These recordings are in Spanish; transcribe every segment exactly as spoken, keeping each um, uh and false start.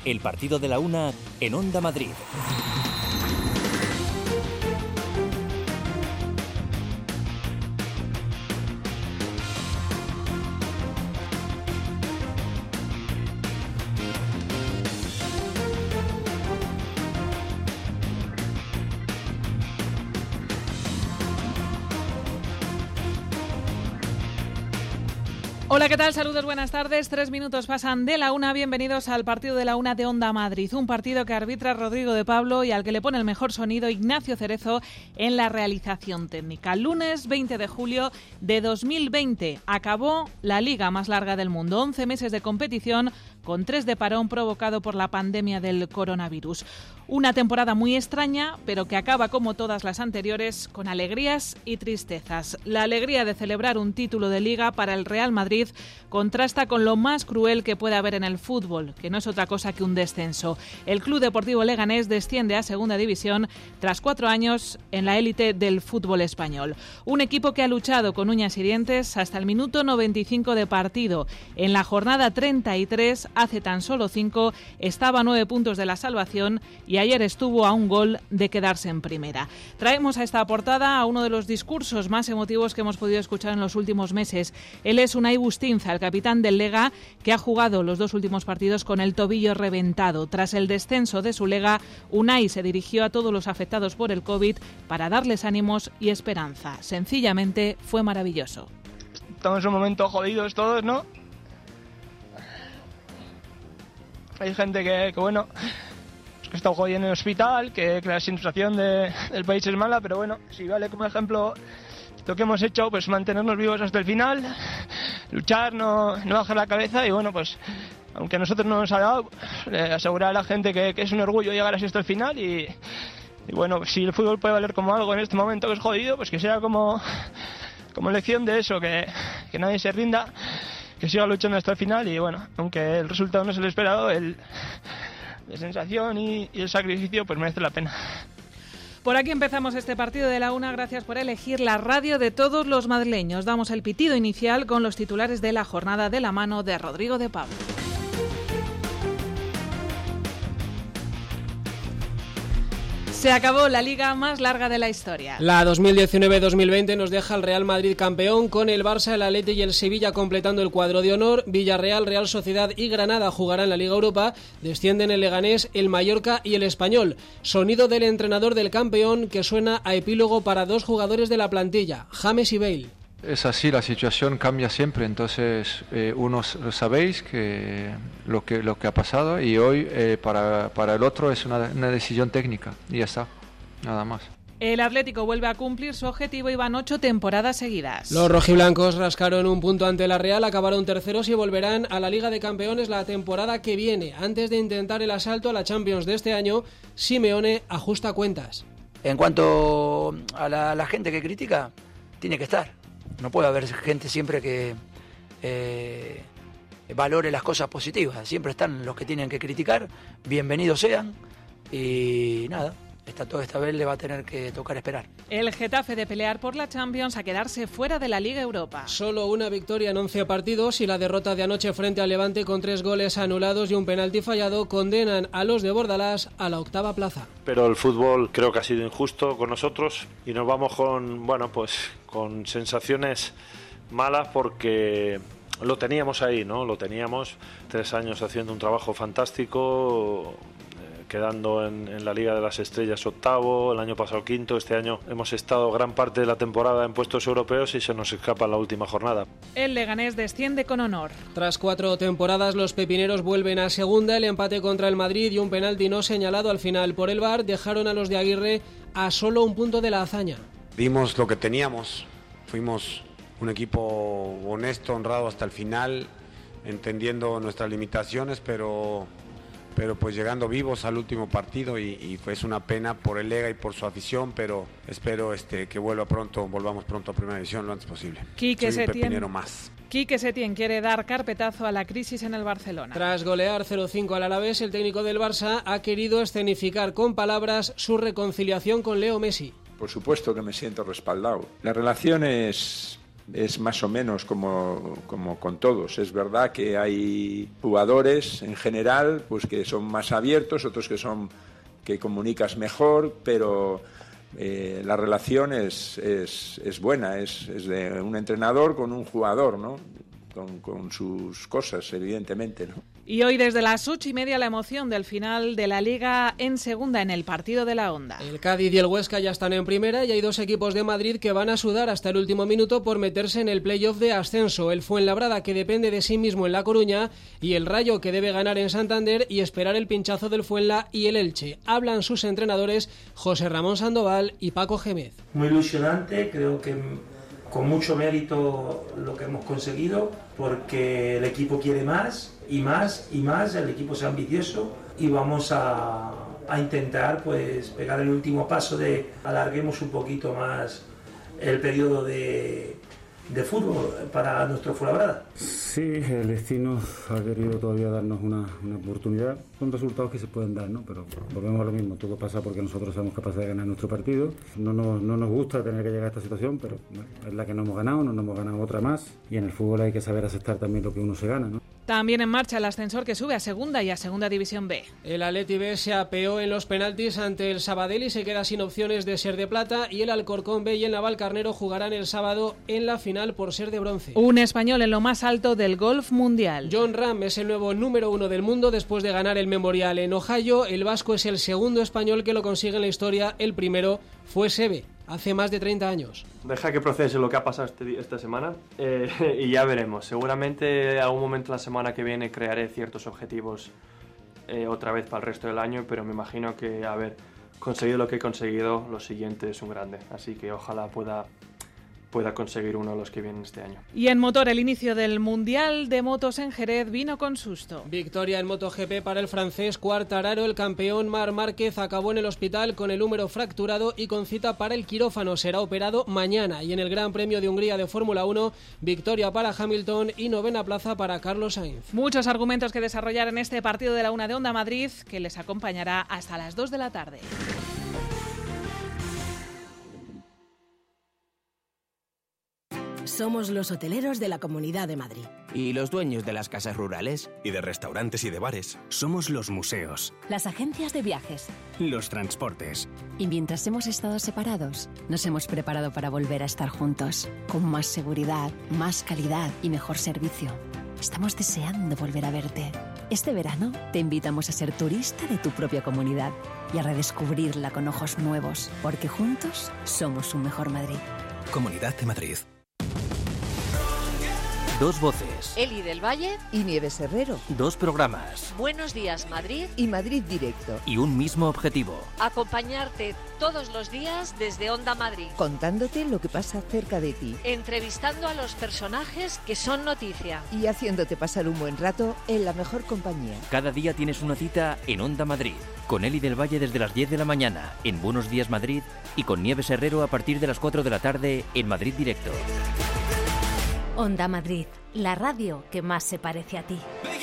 El partido de la una en Onda Madrid. Hola, ¿qué tal? Saludos, buenas tardes. Tres minutos pasan de la una. Bienvenidos al partido de la una de Onda Madrid. Un partido que arbitra Rodrigo de Pablo y al que le pone el mejor sonido Ignacio Cerezo en la realización técnica. Lunes veinte de julio de dos mil veinte. Acabó la liga más larga del mundo. once meses de competición con tres de parón provocado por la pandemia del coronavirus. Una temporada muy extraña, pero que acaba como todas las anteriores con alegrías y tristezas. La alegría de celebrar un título de liga para el Real Madrid contrasta con lo más cruel que puede haber en el fútbol, que no es otra cosa que un descenso. El Club Deportivo Leganés desciende a Segunda División tras cuatro años en la élite del fútbol español. Un equipo que ha luchado con uñas y dientes hasta el minuto noventa y cinco de partido. En la jornada treinta y tres, hace tan solo cinco, estaba a nueve puntos de la salvación y ayer estuvo a un gol de quedarse en primera. Traemos a esta portada a uno de los discursos más emotivos que hemos podido escuchar en los últimos meses. Él es Unai Bustinza, el capitán del Lega, que ha jugado los dos últimos partidos con el tobillo reventado. Tras el descenso de su Lega, Unai se dirigió a todos los afectados por el COVID para darles ánimos y esperanza. Sencillamente fue maravilloso. Estamos en un momento jodidos todos, ¿no? Hay gente que, que bueno, que está jodida en el hospital, que, que la situación de, del país es mala, pero bueno, si vale como ejemplo lo que hemos hecho, pues mantenernos vivos hasta el final, luchar, no, no bajar la cabeza y bueno, pues aunque a nosotros no nos ha dado, eh, asegurar a la gente que, que es un orgullo llegar así hasta el final y, y bueno, pues si el fútbol puede valer como algo en este momento que es jodido, pues que sea como, como lección de eso, que, que nadie se rinda, que siga luchando hasta el final y bueno, aunque el resultado no es el esperado, el, la sensación y, y el sacrificio pues merece la pena. Por aquí empezamos este partido de la una. Gracias por elegir la radio de todos los madrileños. Damos el pitido inicial con los titulares de la jornada de la mano de Rodrigo de Pablo. Se acabó la liga más larga de la historia. La dos mil diecinueve dos mil veinte nos deja al Real Madrid campeón, con el Barça, el Atleti y el Sevilla completando el cuadro de honor. Villarreal, Real Sociedad y Granada jugarán la Liga Europa. Descienden el Leganés, el Mallorca y el Español. Sonido del entrenador del campeón que suena a epílogo para dos jugadores de la plantilla, James y Bale. Es así, la situación cambia siempre, entonces eh, unos sabéis que lo que lo que ha pasado y hoy eh, para, para el otro es una, una decisión técnica y ya está, nada más. El Atlético vuelve a cumplir su objetivo y van ocho temporadas seguidas. Los rojiblancos rascaron un punto ante la Real, acabaron terceros y volverán a la Liga de Campeones la temporada que viene. Antes de intentar el asalto a la Champions de este año, Simeone ajusta cuentas. En cuanto a la, a la gente que critica, tiene que estar. No puede haber gente siempre que eh, valore las cosas positivas. Siempre están los que tienen que criticar, bienvenidos sean. Y nada, esta, toda esta vez le va a tener que tocar esperar. El Getafe de pelear por la Champions a quedarse fuera de la Liga Europa. Solo una victoria en once partidos y la derrota de anoche frente al Levante con tres goles anulados y un penalti fallado condenan a los de Bordalás a la octava plaza. Pero el fútbol creo que ha sido injusto con nosotros y nos vamos con, bueno, pues con sensaciones malas porque lo teníamos ahí, ¿no? Lo teníamos tres años haciendo un trabajo fantástico, quedando en, en la Liga de las Estrellas octavo, el año pasado quinto, este año hemos estado gran parte de la temporada en puestos europeos y se nos escapa en la última jornada. El Leganés desciende con honor. Tras cuatro temporadas los pepineros vuelven a segunda, el empate contra el Madrid y un penalti no señalado al final por el V A R dejaron a los de Aguirre a solo un punto de la hazaña. Dimos lo que teníamos, fuimos un equipo honesto, honrado hasta el final, entendiendo nuestras limitaciones, pero... pero pues llegando vivos al último partido y, y pues una pena por el Lega y por su afición, pero espero este que vuelva pronto, volvamos pronto a Primera División lo antes posible. Quique Soy un Setién, pepinero más. Quique Setién quiere dar carpetazo a la crisis en el Barcelona. Tras golear cero cinco al Alavés, el técnico del Barça ha querido escenificar con palabras su reconciliación con Leo Messi. Por supuesto que me siento respaldado. La relación es es más o menos como, como con todos. Es verdad que hay jugadores en general pues que son más abiertos, otros que son que comunicas mejor, pero eh, la relación es, es, es buena, es, es de un entrenador con un jugador, ¿no? Con, con sus cosas, evidentemente, ¿no? Y hoy desde las ocho y media la emoción del final de la Liga en segunda en el partido de la Onda. El Cádiz y el Huesca ya están en primera y hay dos equipos de Madrid que van a sudar hasta el último minuto por meterse en el playoff de ascenso. El Fuenlabrada, que depende de sí mismo en La Coruña, y el Rayo, que debe ganar en Santander y esperar el pinchazo del Fuenla y el Elche. Hablan sus entrenadores José Ramón Sandoval y Paco Gémez. Muy ilusionante, creo que con mucho mérito lo que hemos conseguido, porque el equipo quiere más y más y más, el equipo es ambicioso y vamos a, a intentar pues pegar el último paso de alarguemos un poquito más el periodo de, de fútbol para nuestro Fuenlabrada. Sí, el destino ha querido todavía darnos una, una oportunidad con resultados que se pueden dar, ¿no? Pero volvemos a lo mismo, todo pasa porque nosotros somos capaces de ganar nuestro partido. No nos, no nos gusta tener que llegar a esta situación, pero bueno, es la que no hemos ganado, no nos hemos ganado otra más, y en el fútbol hay que saber aceptar también lo que uno se gana, ¿no? También en marcha el ascensor que sube a segunda y a segunda división B. El Atleti B se apeó en los penaltis ante el Sabadell y se queda sin opciones de ser de plata, y el Alcorcón B y el Navalcarnero jugarán el sábado en la final por ser de bronce. Un español en lo más alto del golf mundial. Jon Rahm es el nuevo número uno del mundo después de ganar el Memorial en Ohio. El vasco es el segundo español que lo consigue en la historia. El primero fue Seve, hace más de treinta años. Deja que procese lo que ha pasado este, esta semana eh, y ya veremos. Seguramente en algún momento la semana que viene crearé ciertos objetivos eh, otra vez para el resto del año, pero me imagino que haber conseguido lo que he conseguido, lo siguiente es un grande. Así que ojalá pueda... pueda conseguir uno de los que vienen este año. Y en motor, el inicio del Mundial de Motos en Jerez vino con susto. Victoria en MotoGP para el francés Quartararo. El campeón Marc Márquez acabó en el hospital con el húmero fracturado y con cita para el quirófano. Será operado mañana. Y en el Gran Premio de Hungría de Fórmula uno, victoria para Hamilton y novena plaza para Carlos Sainz. Muchos argumentos que desarrollar en este partido de la una de Onda Madrid, que les acompañará hasta las dos de la tarde. Somos los hoteleros de la Comunidad de Madrid. Y los dueños de las casas rurales. Y de restaurantes y de bares. Somos los museos. Las agencias de viajes. Los transportes. Y mientras hemos estado separados, nos hemos preparado para volver a estar juntos. Con más seguridad, más calidad y mejor servicio. Estamos deseando volver a verte. Este verano te invitamos a ser turista de tu propia comunidad y a redescubrirla con ojos nuevos. Porque juntos somos un mejor Madrid. Comunidad de Madrid. Dos voces. Eli del Valle y Nieves Herrero. Dos programas. Buenos días, Madrid. Y Madrid Directo. Y un mismo objetivo. Acompañarte todos los días desde Onda Madrid. Contándote lo que pasa cerca de ti. Entrevistando a los personajes que son noticia. Y haciéndote pasar un buen rato en la mejor compañía. Cada día tienes una cita en Onda Madrid. Con Eli del Valle desde las diez de la mañana en Buenos días, Madrid. Y con Nieves Herrero a partir de las cuatro de la tarde en Madrid Directo. Onda Madrid, la radio que más se parece a ti.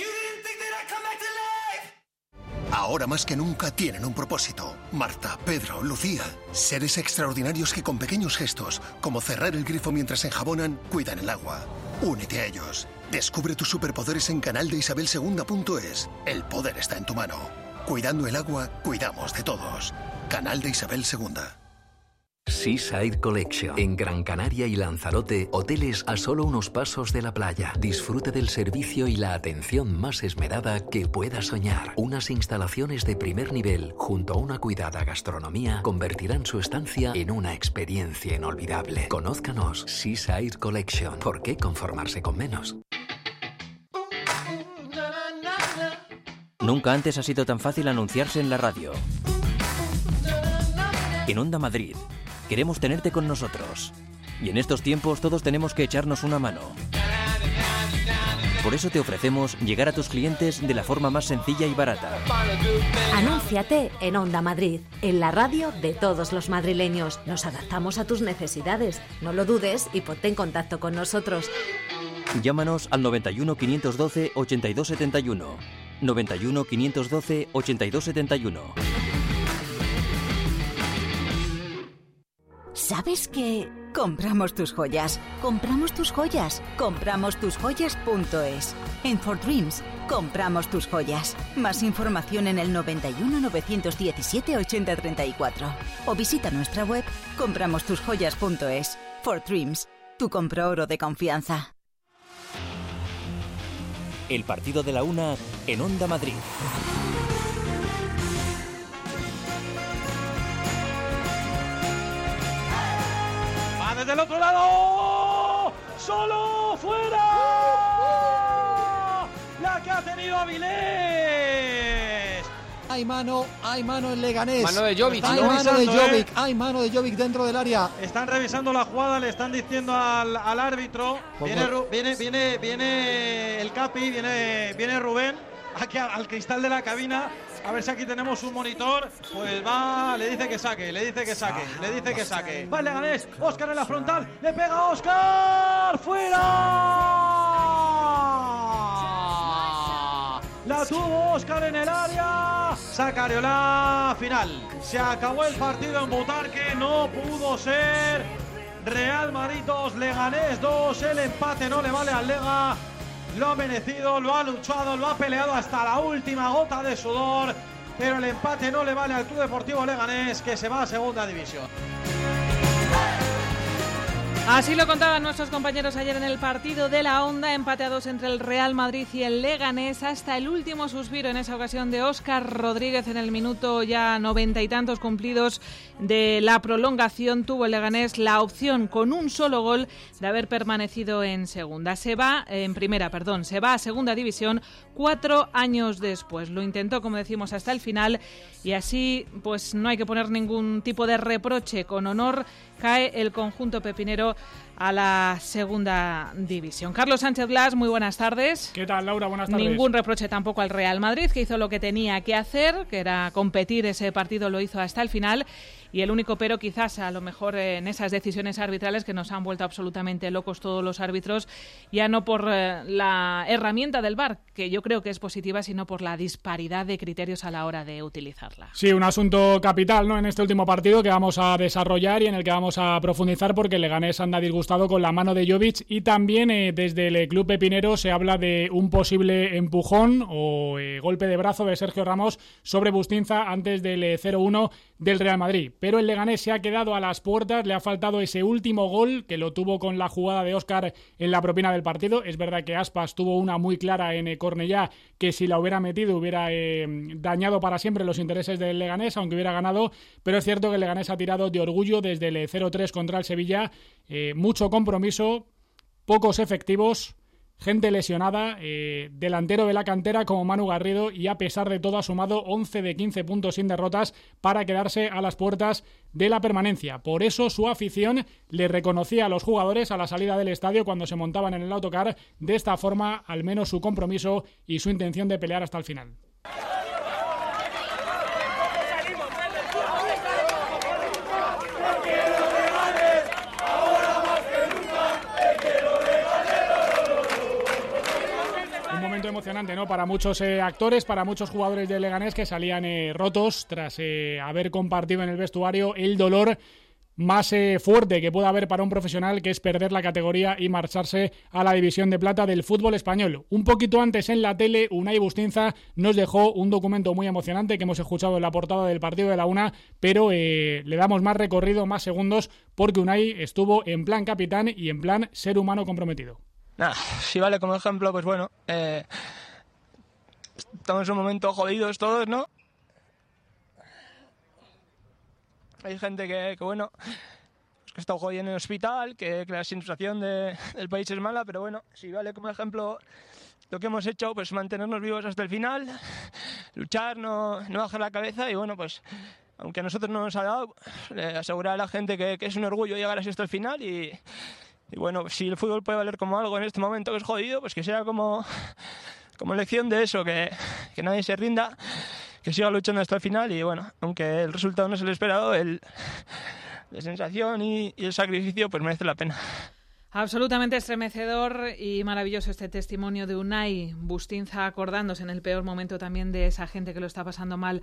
Ahora más que nunca tienen un propósito. Marta, Pedro, Lucía. Seres extraordinarios que con pequeños gestos, como cerrar el grifo mientras enjabonan, cuidan el agua. Únete a ellos. Descubre tus superpoderes en canal de isabel segunda punto es. El poder está en tu mano. Cuidando el agua, cuidamos de todos. Canal de Isabel segunda. Seaside Collection. En Gran Canaria y Lanzarote, hoteles a solo unos pasos de la playa. Disfrute del servicio y la atención más esmerada que pueda soñar. Unas instalaciones de primer nivel, junto a una cuidada gastronomía, convertirán su estancia en una experiencia inolvidable. Conózcanos. Seaside Collection. ¿Por qué conformarse con menos? Nunca antes ha sido tan fácil anunciarse en la radio. En Onda Madrid. Queremos tenerte con nosotros. Y en estos tiempos todos tenemos que echarnos una mano. Por eso te ofrecemos llegar a tus clientes de la forma más sencilla y barata. Anúnciate en Onda Madrid, en la radio de todos los madrileños. Nos adaptamos a tus necesidades. No lo dudes y ponte en contacto con nosotros. Llámanos al noventa y uno, quinientos doce, ochenta y dos setenta y uno. noventa y uno, quinientos doce, ochenta y dos setenta y uno. ¿Sabes qué? Compramos tus joyas, compramos tus joyas, compramos tus joyas punto es. En For Dreams, compramos tus joyas. Más información en el noventa y uno, novecientos diecisiete, ochenta, treinta y cuatro. O visita nuestra web compramos tus joyas punto es. For Dreams, tu compro oro de confianza. El partido de la una en Onda Madrid. Va desde el otro lado. ¡Solo fuera! La que ha tenido Avilés. Hay mano, hay mano en Leganés. Mano de Jovic, Hay ¿no? mano de Jovic, ¿eh? hay mano de Jovic dentro del área. Están revisando la jugada, le están diciendo al, al árbitro. Viene, Ru- viene, viene, viene el Capi, viene, viene Rubén aquí al, al cristal de la cabina. A ver si aquí tenemos un monitor. Pues va, le dice que saque, le dice que saque, le dice que saque. Va el Leganés, Óscar en la frontal, le pega Óscar, fuera. La tuvo Óscar en el área. Saca Areola, final. Se acabó el partido en Butarque, no pudo ser. Real Madrid dos, Leganés dos. El empate no le vale al Lega. Lo ha merecido, lo ha luchado, lo ha peleado hasta la última gota de sudor. Pero el empate no le vale al Club Deportivo Leganés, que se va a segunda división. Así lo contaban nuestros compañeros ayer en el partido de la Onda, empate a dos entre el Real Madrid y el Leganés, hasta el último suspiro en esa ocasión de Óscar Rodríguez en el minuto ya noventa y tantos cumplidos de la prolongación. Tuvo el Leganés la opción con un solo gol de haber permanecido en segunda. Se va, en primera, perdón, se va a segunda división cuatro años después. Lo intentó, como decimos, hasta el final y así pues no hay que poner ningún tipo de reproche. Con honor cae el conjunto pepinero a la segunda división. Carlos Sánchez Blas, muy buenas tardes. ¿Qué tal, Laura? Buenas tardes. Ningún reproche tampoco al Real Madrid, que hizo lo que tenía que hacer, que era competir. Ese partido lo hizo hasta el final. Y el único pero quizás a lo mejor en esas decisiones arbitrales que nos han vuelto absolutamente locos todos los árbitros, ya no por eh, la herramienta del V A R, que yo creo que es positiva, sino por la disparidad de criterios a la hora de utilizarla. Sí, un asunto capital, ¿no?, en este último partido que vamos a desarrollar y en el que vamos a profundizar, porque el Leganés anda disgustado con la mano de Jovic y también eh, desde el club pepinero se habla de un posible empujón o eh, golpe de brazo de Sergio Ramos sobre Bustinza antes del eh, cero uno del Real Madrid. Pero el Leganés se ha quedado a las puertas, le ha faltado ese último gol que lo tuvo con la jugada de Óscar en la propina del partido. Es verdad que Aspas tuvo una muy clara en eh, Cornellá, que si la hubiera metido hubiera eh, dañado para siempre los intereses del Leganés, aunque hubiera ganado, pero es cierto que el Leganés ha tirado de orgullo desde el cero tres contra el Sevilla. Eh, mucho compromiso, pocos efectivos, gente lesionada, eh, delantero de la cantera como Manu Garrido, y a pesar de todo ha sumado once de quince puntos sin derrotas para quedarse a las puertas de la permanencia. Por eso su afición le reconocía a los jugadores a la salida del estadio cuando se montaban en el autocar de esta forma, al menos su compromiso y su intención de pelear hasta el final. Emocionante, ¿no?, para muchos eh, actores, para muchos jugadores del Leganés que salían eh, rotos tras eh, haber compartido en el vestuario el dolor más eh, fuerte que pueda haber para un profesional, que es perder la categoría y marcharse a la división de plata del fútbol español. Un poquito antes en la tele, Unai Bustinza nos dejó un documento muy emocionante que hemos escuchado en la portada del partido de la una, pero eh, le damos más recorrido, más segundos, porque Unai estuvo en plan capitán y en plan ser humano comprometido. Nada, si vale como ejemplo, pues bueno, eh, estamos en un momento jodidos todos, ¿no? Hay gente que, que bueno, que está jodiendo en el hospital, que, que la situación de, del país es mala, pero bueno, si vale como ejemplo lo que hemos hecho, pues mantenernos vivos hasta el final, luchar, no, no bajar la cabeza y bueno, pues aunque a nosotros no nos ha dado, eh, asegurar a la gente que, que es un orgullo llegar así hasta el final y... Y bueno, si el fútbol puede valer como algo en este momento que es jodido, pues que sea como, como lección de eso, que, que nadie se rinda, que siga luchando hasta el final y bueno, aunque el resultado no es el esperado, el, la sensación y, y el sacrificio pues merece la pena. Absolutamente estremecedor y maravilloso este testimonio de Unai Bustinza, acordándose en el peor momento también de esa gente que lo está pasando mal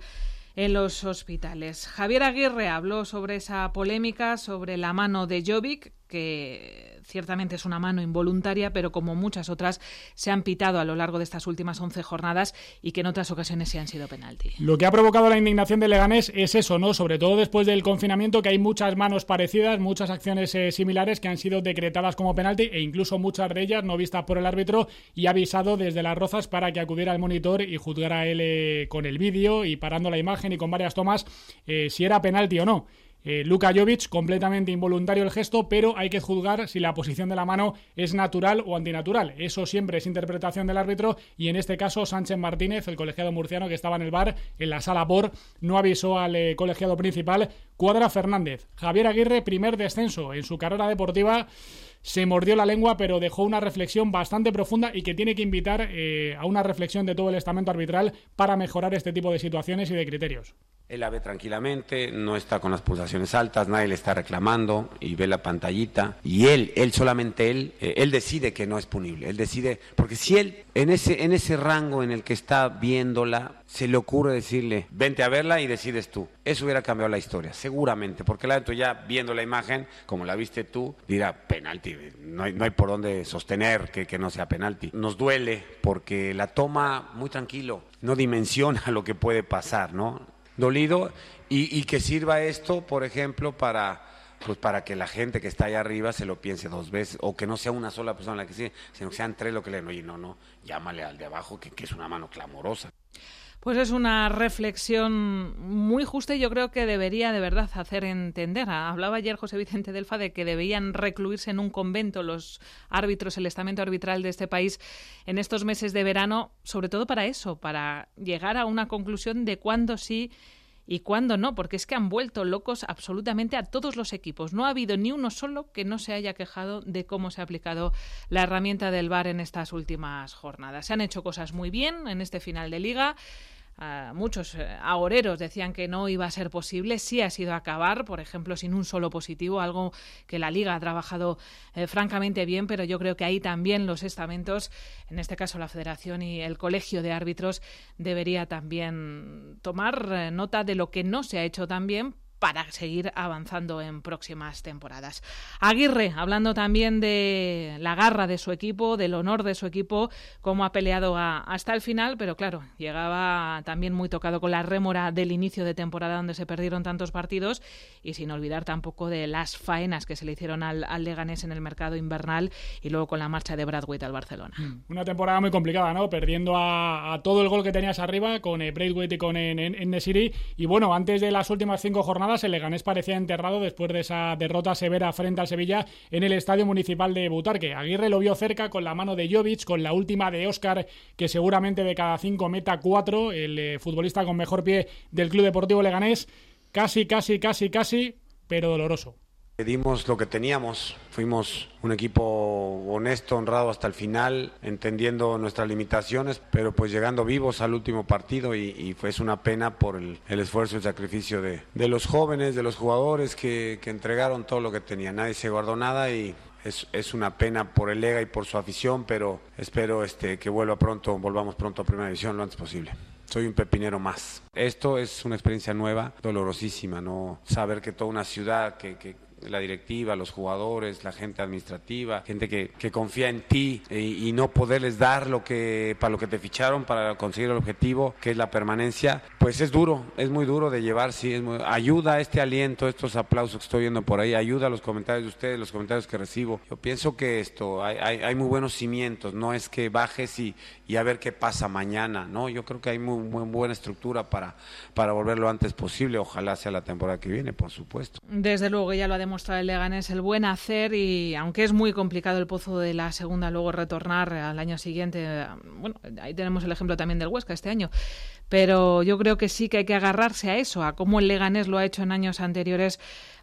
en los hospitales. Javier Aguirre habló sobre esa polémica, sobre la mano de Jovic, que ciertamente es una mano involuntaria, pero como muchas otras se han pitado a lo largo de estas últimas once jornadas y que en otras ocasiones sí han sido penalti. Lo que ha provocado la indignación de Leganés es eso, ¿no? Sobre todo después del confinamiento, que hay muchas manos parecidas, muchas acciones eh, similares que han sido decretadas como penalti e incluso muchas de ellas no vistas por el árbitro y avisado desde Las Rozas para que acudiera al monitor y juzgara él eh, con el vídeo y parando la imagen y con varias tomas eh, si era penalti o no. Eh, Luka Jovic, completamente involuntario el gesto, pero hay que juzgar si la posición de la mano es natural o antinatural. Eso siempre es interpretación del árbitro y en este caso Sánchez Martínez, el colegiado murciano que estaba en el V A R, en la sala P O R, no avisó al eh, colegiado principal. Cuadra Fernández. Javier Aguirre, primer descenso en su carrera deportiva. Se mordió la lengua, pero dejó una reflexión bastante profunda y que tiene que invitar eh, a una reflexión de todo el estamento arbitral para mejorar este tipo de situaciones y de criterios. Él la ve tranquilamente, no está con las pulsaciones altas, nadie le está reclamando y ve la pantallita. Y él, él solamente él, eh, él decide que no es punible. Él decide, porque si él en ese, en ese rango en el que está viéndola, se le ocurre decirle, vente a verla y decides tú. Eso hubiera cambiado la historia, seguramente, porque el árbitro ya viendo la imagen, como la viste tú, dirá, penalti, no hay, no hay por dónde sostener que, que no sea penalti. Nos duele porque la toma muy tranquilo, no dimensiona lo que puede pasar, ¿no? Dolido y, y que sirva esto, por ejemplo, para pues para que la gente que está allá arriba se lo piense dos veces, o que no sea una sola persona la que sigue, sino que sean tres lo que le den, oye, no, no, llámale al de abajo que, que es una mano clamorosa. Pues es una reflexión muy justa y yo creo que debería de verdad hacer entender. Hablaba ayer José Vicente Delfa de que debían recluirse en un convento los árbitros, el estamento arbitral de este país en estos meses de verano, sobre todo para eso, para llegar a una conclusión de cuándo sí y cuándo no, porque es que han vuelto locos absolutamente a todos los equipos. No ha habido ni uno solo que no se haya quejado de cómo se ha aplicado la herramienta del V A R en estas últimas jornadas. Se han hecho cosas muy bien en este final de Liga. Uh, muchos uh, agoreros decían que no iba a ser posible. Sí ha sido acabar, por ejemplo, sin un solo positivo, algo que la Liga ha trabajado eh, francamente bien, pero yo creo que ahí también los estamentos, en este caso la Federación y el Colegio de Árbitros, debería también tomar eh, nota de lo que no se ha hecho tan bien para seguir avanzando en próximas temporadas. Aguirre, hablando también de la garra de su equipo, del honor de su equipo, cómo ha peleado a, hasta el final, pero claro, llegaba también muy tocado con la rémora del inicio de temporada donde se perdieron tantos partidos y sin olvidar tampoco de las faenas que se le hicieron al, al Leganés en el mercado invernal y luego con la marcha de Braithwaite al Barcelona. Una temporada muy complicada, ¿no? Perdiendo a, a todo el gol que tenías arriba con eh, Braithwaite y con En-Nesyri y bueno, antes de las últimas cinco jornadas el Leganés parecía enterrado después de esa derrota severa frente al Sevilla en el Estadio Municipal de Butarque. Aguirre lo vio cerca con la mano de Jovic, con la última de Óscar, que seguramente de cada cinco meta cuatro, el eh, futbolista con mejor pie del Club Deportivo Leganés. Casi, casi, casi, casi, pero doloroso. Dimos lo que teníamos, fuimos un equipo honesto, honrado hasta el final, entendiendo nuestras limitaciones, pero pues llegando vivos al último partido y, y fue una pena por el, el esfuerzo y el sacrificio de, de los jóvenes, de los jugadores que, que entregaron todo lo que tenían, nadie se guardó nada y es, es una pena por el Lega y por su afición, pero espero este, que vuelva pronto, volvamos pronto a Primera División lo antes posible. Soy un pepinero más. Esto es una experiencia nueva, dolorosísima, ¿no? Saber que toda una ciudad, que, que la directiva, los jugadores, la gente administrativa, gente que, que confía en ti y, y no poderles dar lo que para lo que te ficharon para conseguir el objetivo, que es la permanencia, pues es duro, es muy duro de llevar, sí, es muy, ayuda este aliento, estos aplausos que estoy viendo por ahí, ayuda a los comentarios de ustedes, los comentarios que recibo. Yo pienso que esto, hay, hay, hay muy buenos cimientos, no es que bajes y, y a ver qué pasa mañana, ¿no? Yo creo que hay muy, muy buena estructura para, para volver lo antes posible, ojalá sea la temporada que viene, por supuesto. Desde luego, ya lo ha demostrado el Leganés, el buen hacer, y aunque es muy complicado el pozo de la segunda luego retornar al año siguiente, bueno, ahí tenemos el ejemplo también del Huesca este año, pero yo creo que sí que hay que agarrarse a eso, a cómo el Leganés lo ha hecho en años anteriores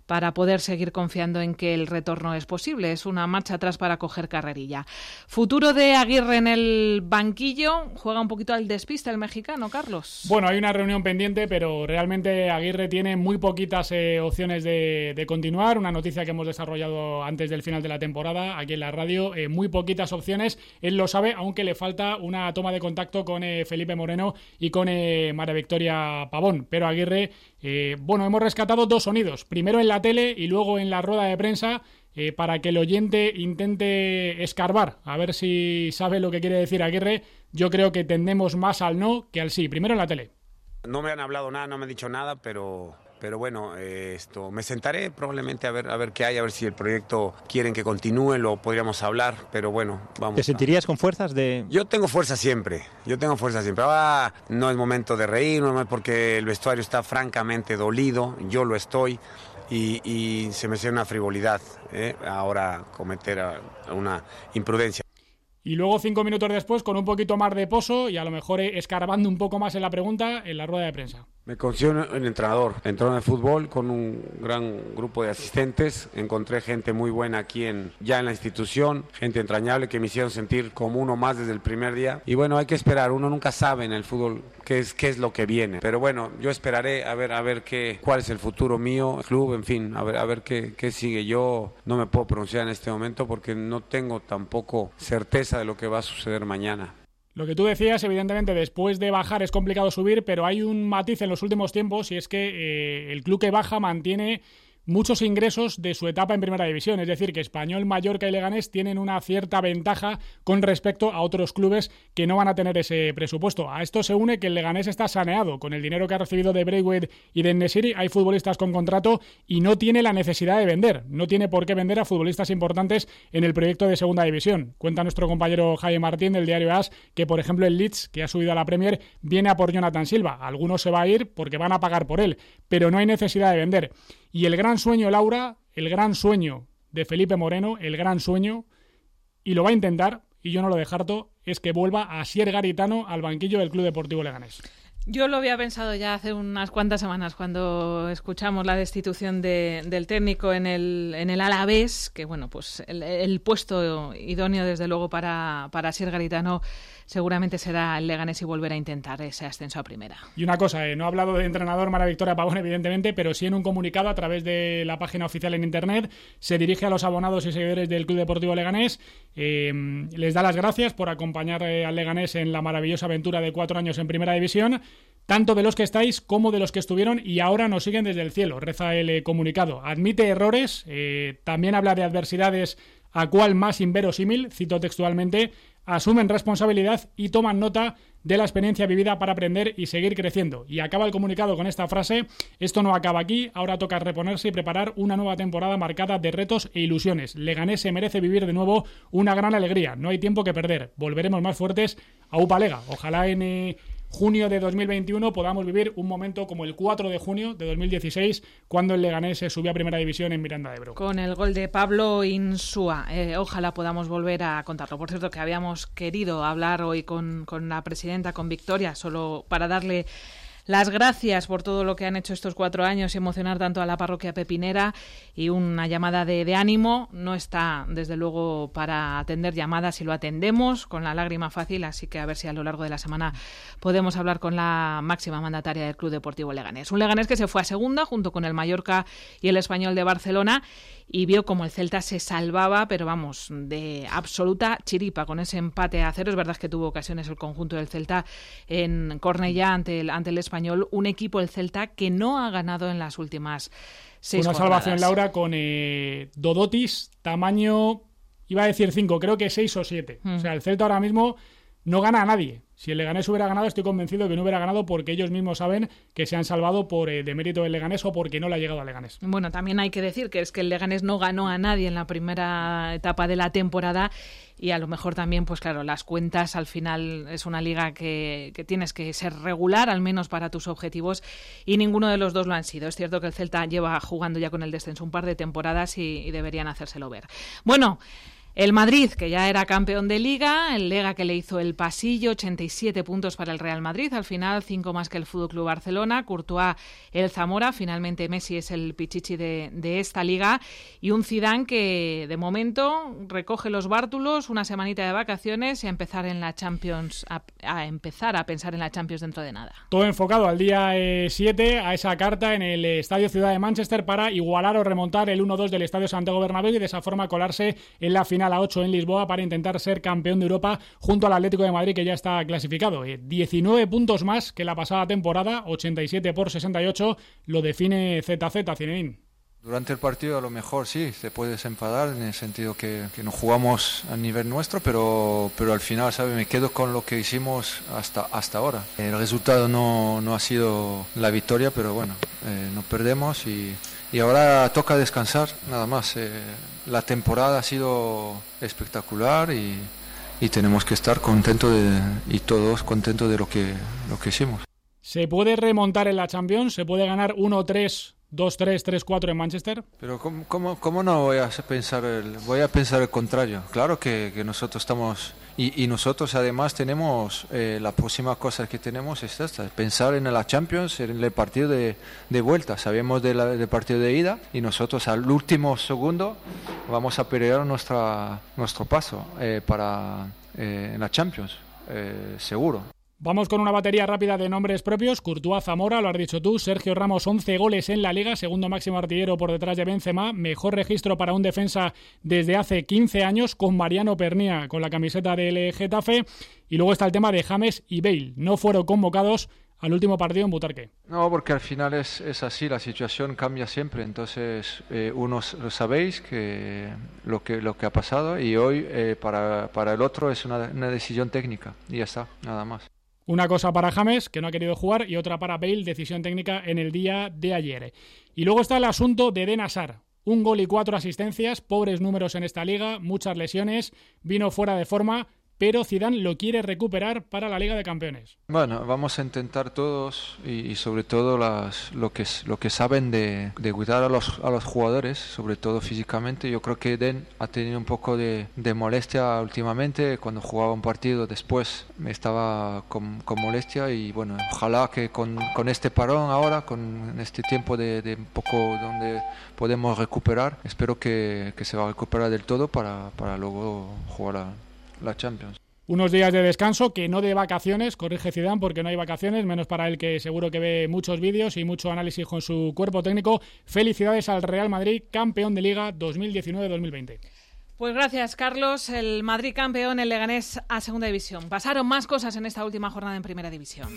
para poder seguir confiando en que el retorno es posible. Es una marcha atrás para coger carrerilla. Futuro de Aguirre en el banquillo. Juega un poquito al despiste el mexicano, Carlos. Bueno, hay una reunión pendiente, pero realmente Aguirre tiene muy poquitas eh, opciones de, de continuar. Una noticia que hemos desarrollado antes del final de la temporada aquí en la radio. Eh, muy poquitas opciones. Él lo sabe, aunque le falta una toma de contacto con eh, Felipe Moreno y con eh, María Victoria Pavón. Pero Aguirre, eh, bueno, hemos rescatado dos sonidos. Primero en la tele y luego en la rueda de prensa, eh, para que el oyente intente escarbar, a ver si sabe lo que quiere decir Aguirre. Yo creo que tendemos más al no que al sí. Primero en la tele. No me han hablado nada, no me han dicho nada, pero... Pero bueno, eh, esto me sentaré probablemente a ver a ver qué hay, a ver si el proyecto quieren que continúe, lo podríamos hablar, pero bueno, vamos. ¿Te sentirías a... con fuerzas de...? Yo tengo fuerza siempre, yo tengo fuerza siempre. Ahora no es momento de reír, no es porque el vestuario está francamente dolido, yo lo estoy, y, y se me hace una frivolidad, ¿eh? Ahora cometer una imprudencia. Y luego, cinco minutos después, con un poquito más de pozo y a lo mejor escarbando un poco más en la pregunta, en la rueda de prensa. Me considero un entrenador, entrenador de fútbol con un gran grupo de asistentes. Encontré gente muy buena aquí en, ya en la institución, gente entrañable que me hicieron sentir como uno más desde el primer día. Y bueno, hay que esperar, uno nunca sabe en el fútbol qué es, qué es lo que viene. Pero bueno, yo esperaré a ver, a ver qué, cuál es el futuro mío, club, en fin, a ver, a ver qué, qué sigue. Yo no me puedo pronunciar en este momento porque no tengo tampoco certeza de lo que va a suceder mañana. Lo que tú decías, evidentemente, después de bajar es complicado subir, pero hay un matiz en los últimos tiempos y es que eh, el club que baja mantiene muchos ingresos de su etapa en Primera División. Es decir, que Español, Mallorca y Leganés tienen una cierta ventaja con respecto a otros clubes que no van a tener ese presupuesto. A esto se une que el Leganés está saneado. Con el dinero que ha recibido de Braithwaite y de En-Nesyri hay futbolistas con contrato y no tiene la necesidad de vender. No tiene por qué vender a futbolistas importantes en el proyecto de Segunda División. Cuenta nuestro compañero Jaime Martín del diario A S que, por ejemplo, el Leeds, que ha subido a la Premier, viene a por Jonathan Silva. Algunos se va a ir porque van a pagar por él, pero no hay necesidad de vender. Y el gran sueño, Laura, el gran sueño de Felipe Moreno, el gran sueño, y lo va a intentar, y yo no lo descarto, es que vuelva Asier Garitano al banquillo del Club Deportivo Leganés. Yo lo había pensado ya hace unas cuantas semanas cuando escuchamos la destitución de, del técnico en el, en el Alavés, que bueno, pues el, el puesto idóneo desde luego para, para Asier Garitano seguramente será el Leganés y volver a intentar ese ascenso a primera. Y una cosa, eh, no he hablado de entrenador María Victoria Pavón, evidentemente, pero sí en un comunicado a través de la página oficial en internet, se dirige a los abonados y seguidores del Club Deportivo Leganés, eh, les da las gracias por acompañar eh, al Leganés en la maravillosa aventura de cuatro años en Primera División, tanto de los que estáis como de los que estuvieron y ahora nos siguen desde el cielo, reza el eh, comunicado. Admite errores, eh, también habla de adversidades a cual más inverosímil, cito textualmente, asumen responsabilidad y toman nota de la experiencia vivida para aprender y seguir creciendo. Y acaba el comunicado con esta frase: esto no acaba aquí, ahora toca reponerse y preparar una nueva temporada marcada de retos e ilusiones. Leganés se merece vivir de nuevo una gran alegría, no hay tiempo que perder, volveremos más fuertes a UPA Lega. Ojalá en eh, junio de dos mil veintiuno podamos vivir un momento como el cuatro de junio de dos mil dieciséis, cuando el Leganés se subió a Primera División en Miranda de Ebro. Con el gol de Pablo Insúa. Eh, ojalá podamos volver a contarlo. Por cierto, que habíamos querido hablar hoy con, con la presidenta, con Victoria, solo para darle las gracias por todo lo que han hecho estos cuatro años y emocionar tanto a la parroquia pepinera, y una llamada de, de ánimo. No está, desde luego, para atender llamadas y lo atendemos con la lágrima fácil, así que a ver si a lo largo de la semana podemos hablar con la máxima mandataria del Club Deportivo Leganés. Un Leganés que se fue a segunda junto con el Mallorca y el Español de Barcelona y vio como el Celta se salvaba, pero vamos, de absoluta chiripa con ese empate a cero. Es verdad que tuvo ocasiones el conjunto del Celta en Cornellá ante el, ante el Español, un equipo, el Celta, que no ha ganado en las últimas seis Una jornadas. Salvación, Laura, con eh, Dodotis, tamaño, iba a decir cinco, creo que seis o siete. Mm. O sea, el Celta ahora mismo no gana a nadie. Si el Leganés hubiera ganado, estoy convencido que no hubiera ganado porque ellos mismos saben que se han salvado por eh, demérito del Leganés o porque no le ha llegado al Leganés. Bueno, también hay que decir que es que el Leganés no ganó a nadie en la primera etapa de la temporada y a lo mejor también, pues claro, las cuentas al final es una liga que, que tienes que ser regular, al menos para tus objetivos, y ninguno de los dos lo han sido. Es cierto que el Celta lleva jugando ya con el descenso un par de temporadas y, y deberían hacérselo ver. Bueno, El Madrid, que ya era campeón de Liga, el Lega que le hizo el pasillo, ochenta y siete puntos para el Real Madrid, al final cinco más que el F C Barcelona, Courtois el Zamora, finalmente Messi es el pichichi de, de esta Liga, y un Zidane que de momento recoge los bártulos, una semanita de vacaciones y a empezar en la Champions, a, a empezar a pensar en la Champions dentro de nada. Todo enfocado al día siete, eh, a esa carta en el Estadio Ciudad de Manchester para igualar o remontar el uno dos del Estadio Santiago Bernabéu y de esa forma colarse en la final a ocho en Lisboa para intentar ser campeón de Europa junto al Atlético de Madrid, que ya está clasificado. Eh, diecinueve puntos más que la pasada temporada, ochenta y siete por sesenta y ocho, lo define Z Z, Zinedine. Durante el partido a lo mejor sí, te puedes enfadar en el sentido que, que no jugamos a nivel nuestro, pero, pero al final, ¿sabes? Me quedo con lo que hicimos hasta, hasta ahora. El resultado no, no ha sido la victoria, pero bueno, eh, no perdemos y, y ahora toca descansar, nada más. Eh, la temporada ha sido espectacular y, y tenemos que estar contentos de, y todos contentos de lo que, lo que hicimos. ¿Se puede remontar en la Champions? ¿Se puede ganar uno tres? dos tres, tres cuatro en Manchester. Pero ¿cómo, cómo, cómo no voy a pensar el, voy a pensar el contrario? Claro que, que nosotros estamos y, y nosotros además tenemos eh, la próxima cosa que tenemos es esta, pensar en la Champions, en el partido de, de vuelta. Sabemos del de partido de ida y nosotros al último segundo vamos a pelear nuestra nuestro paso eh, para eh, en la Champions, eh, seguro. Vamos con una batería rápida de nombres propios. Courtois, Zamora, lo has dicho tú. Sergio Ramos, once goles en la Liga, segundo máximo artillero por detrás de Benzema. Mejor registro para un defensa desde hace quince años, con Mariano Pernía con la camiseta del Getafe. Y luego está el tema de James y Bale. No fueron convocados al último partido en Butarque. No, porque al final es, es así, la situación cambia siempre. Entonces, eh, unos lo sabéis que lo que lo que ha pasado y hoy eh, para, para el otro es una, una decisión técnica y ya está, nada más. Una cosa para James, que no ha querido jugar, y otra para Bale, decisión técnica en el día de ayer. Y luego está el asunto de Eden Hazard. Un gol y cuatro asistencias, pobres números en esta liga, muchas lesiones, vino fuera de forma, pero Zidane lo quiere recuperar para la Liga de Campeones. Bueno, vamos a intentar todos y, y sobre todo las, lo que lo que saben de, de cuidar a los a los jugadores, sobre todo físicamente. Yo creo que Eden ha tenido un poco de, de molestia últimamente cuando jugaba un partido. Después estaba con, con molestia y bueno, ojalá que con, con este parón ahora, con este tiempo de, de un poco donde podemos recuperar, espero que, que se va a recuperar del todo para, para luego jugar a la Champions. Unos días de descanso, que no de vacaciones, corrige Zidane, porque no hay vacaciones, menos para él, que seguro que ve muchos vídeos y mucho análisis con su cuerpo técnico. Felicidades al Real Madrid, campeón de Liga dos mil diecinueve dos mil veinte. Pues gracias, Carlos. El Madrid campeón, el Leganés a Segunda División. Pasaron más cosas en esta última jornada en Primera División.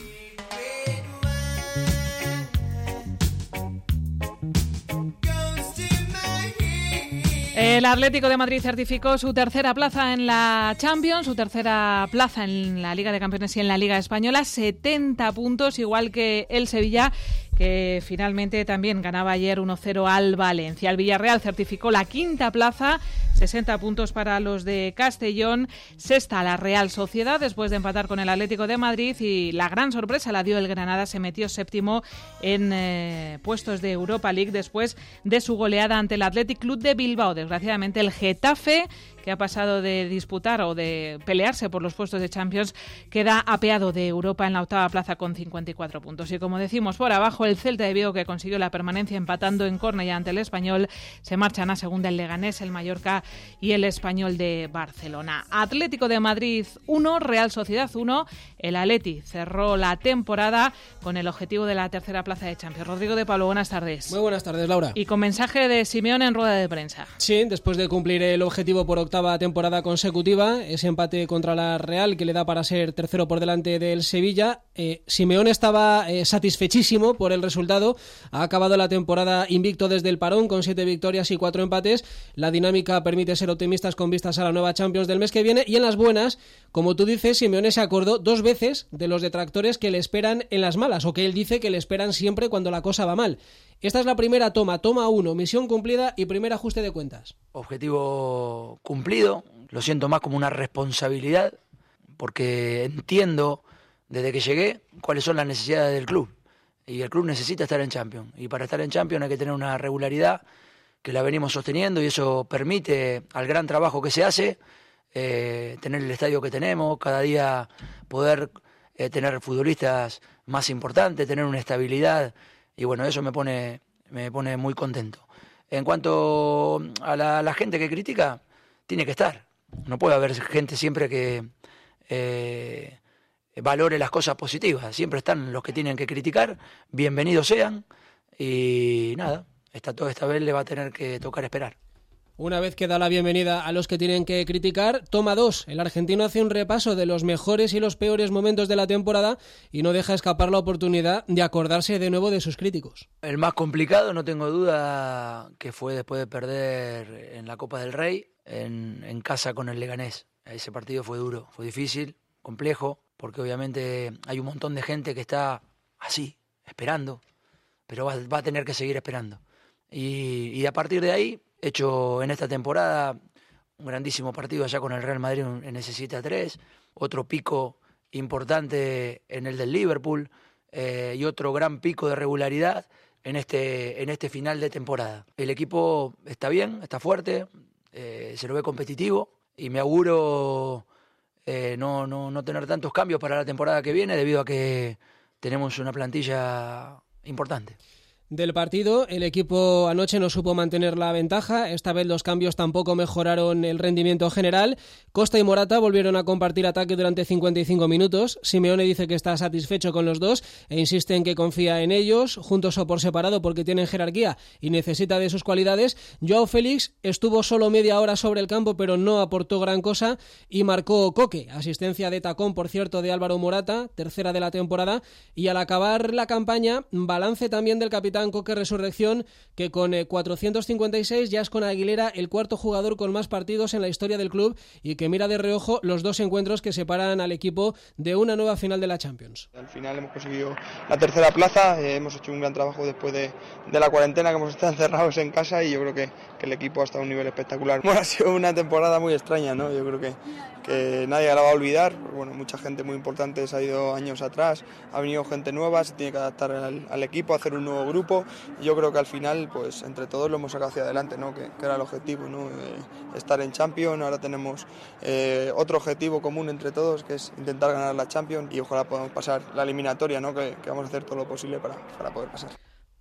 El Atlético de Madrid certificó su tercera plaza en la Champions, su tercera plaza en la Liga de Campeones y en la Liga Española, setenta puntos, igual que el Sevilla, que finalmente también ganaba ayer uno cero al Valencia. El Villarreal certificó la quinta plaza, sesenta puntos para los de Castellón. Sexta la Real Sociedad, después de empatar con el Atlético de Madrid, y la gran sorpresa la dio el Granada, se metió séptimo en eh, puestos de Europa League después de su goleada ante el Athletic Club de Bilbao. Desgraciadamente el Getafe, que ha pasado de disputar o de pelearse por los puestos de Champions, queda apeado de Europa en la octava plaza con cincuenta y cuatro puntos. Y como decimos, por abajo el Celta de Vigo, que consiguió la permanencia empatando en Cornellá ante el Español, se marchan a segunda el Leganés, el Mallorca y el Español de Barcelona. Atlético de Madrid uno, Real Sociedad uno. El Atleti cerró la temporada con el objetivo de la tercera plaza de Champions. Rodrigo de Pablo, buenas tardes. Muy buenas tardes, Laura. Y con mensaje de Simeone en rueda de prensa. Sí, después de cumplir el objetivo por octava temporada consecutiva, ese empate contra la Real que le da para ser tercero por delante del Sevilla, eh, Simeone estaba eh, satisfechísimo por el resultado. Ha acabado la temporada invicto desde el parón con siete victorias y cuatro empates. La dinámica permite ser optimistas con vistas a la nueva Champions del mes que viene, y en las buenas, como tú dices, Simeone se acordó dos veces de los detractores que le esperan en las malas, o que él dice que le esperan siempre cuando la cosa va mal. Esta es la primera toma, toma uno, misión cumplida y primer ajuste de cuentas. Objetivo cumplido, lo siento más como una responsabilidad, porque entiendo desde que llegué cuáles son las necesidades del club, y el club necesita estar en Champions, y para estar en Champions hay que tener una regularidad que la venimos sosteniendo y eso permite al gran trabajo que se hace, eh, tener el estadio que tenemos, cada día poder eh, tener futbolistas más importantes, tener una estabilidad y bueno, eso me pone, me pone muy contento. En cuanto a la, a la gente que critica, tiene que estar. No puede haber gente siempre que eh, valore las cosas positivas. Siempre están los que tienen que criticar, bienvenidos sean y nada. Esta, toda esta vez le va a tener que tocar esperar. Una vez que da la bienvenida a los que tienen que criticar, toma dos. El argentino hace un repaso de los mejores y los peores momentos de la temporada y no deja escapar la oportunidad de acordarse de nuevo de sus críticos. El más complicado, no tengo duda, que fue después de perder en la Copa del Rey, en, en casa con el Leganés. Ese partido fue duro, fue difícil, complejo, porque obviamente hay un montón de gente que está así, esperando, pero va, va a tener que seguir esperando. Y, y a partir de ahí, hecho en esta temporada un grandísimo partido allá con el Real Madrid en ese siete a tres, otro pico importante en el del Liverpool eh, y otro gran pico de regularidad en este, en este final de temporada. El equipo está bien, está fuerte, eh, se lo ve competitivo y me auguro eh, no, no, no tener tantos cambios para la temporada que viene debido a que tenemos una plantilla importante. Del partido, el equipo anoche no supo mantener la ventaja, esta vez los cambios tampoco mejoraron el rendimiento general. Costa y Morata volvieron a compartir ataque durante cincuenta y cinco minutos. Simeone dice que está satisfecho con los dos e insiste en que confía en ellos, juntos o por separado porque tienen jerarquía y necesita de sus cualidades. Joao Félix estuvo solo media hora sobre el campo pero no aportó gran cosa y marcó Coque, asistencia de tacón por cierto de Álvaro Morata, tercera de la temporada, y al acabar la campaña, balance también del capitán Coque Resurrección, que con cuatrocientos cincuenta y seis ya es con Aguilera el cuarto jugador con más partidos en la historia del club y que mira de reojo los dos encuentros que separan al equipo de una nueva final de la Champions. Al final hemos conseguido la tercera plaza, eh, hemos hecho un gran trabajo después de, de la cuarentena, que hemos estado encerrados en casa y yo creo que, que el equipo ha estado a un nivel espectacular. Bueno, ha sido una temporada muy extraña, ¿no? Yo creo que, que nadie la va a olvidar. Bueno, mucha gente muy importante se ha ido años atrás, ha venido gente nueva, se tiene que adaptar al, al equipo, hacer un nuevo grupo. Yo creo que al final, pues entre todos lo hemos sacado hacia adelante, ¿no? Que, que era el objetivo, ¿no? Eh, estar en Champions. Ahora tenemos eh, otro objetivo común entre todos, que es intentar ganar la Champions y ojalá podamos pasar la eliminatoria, ¿no? Que, que vamos a hacer todo lo posible para, para poder pasar.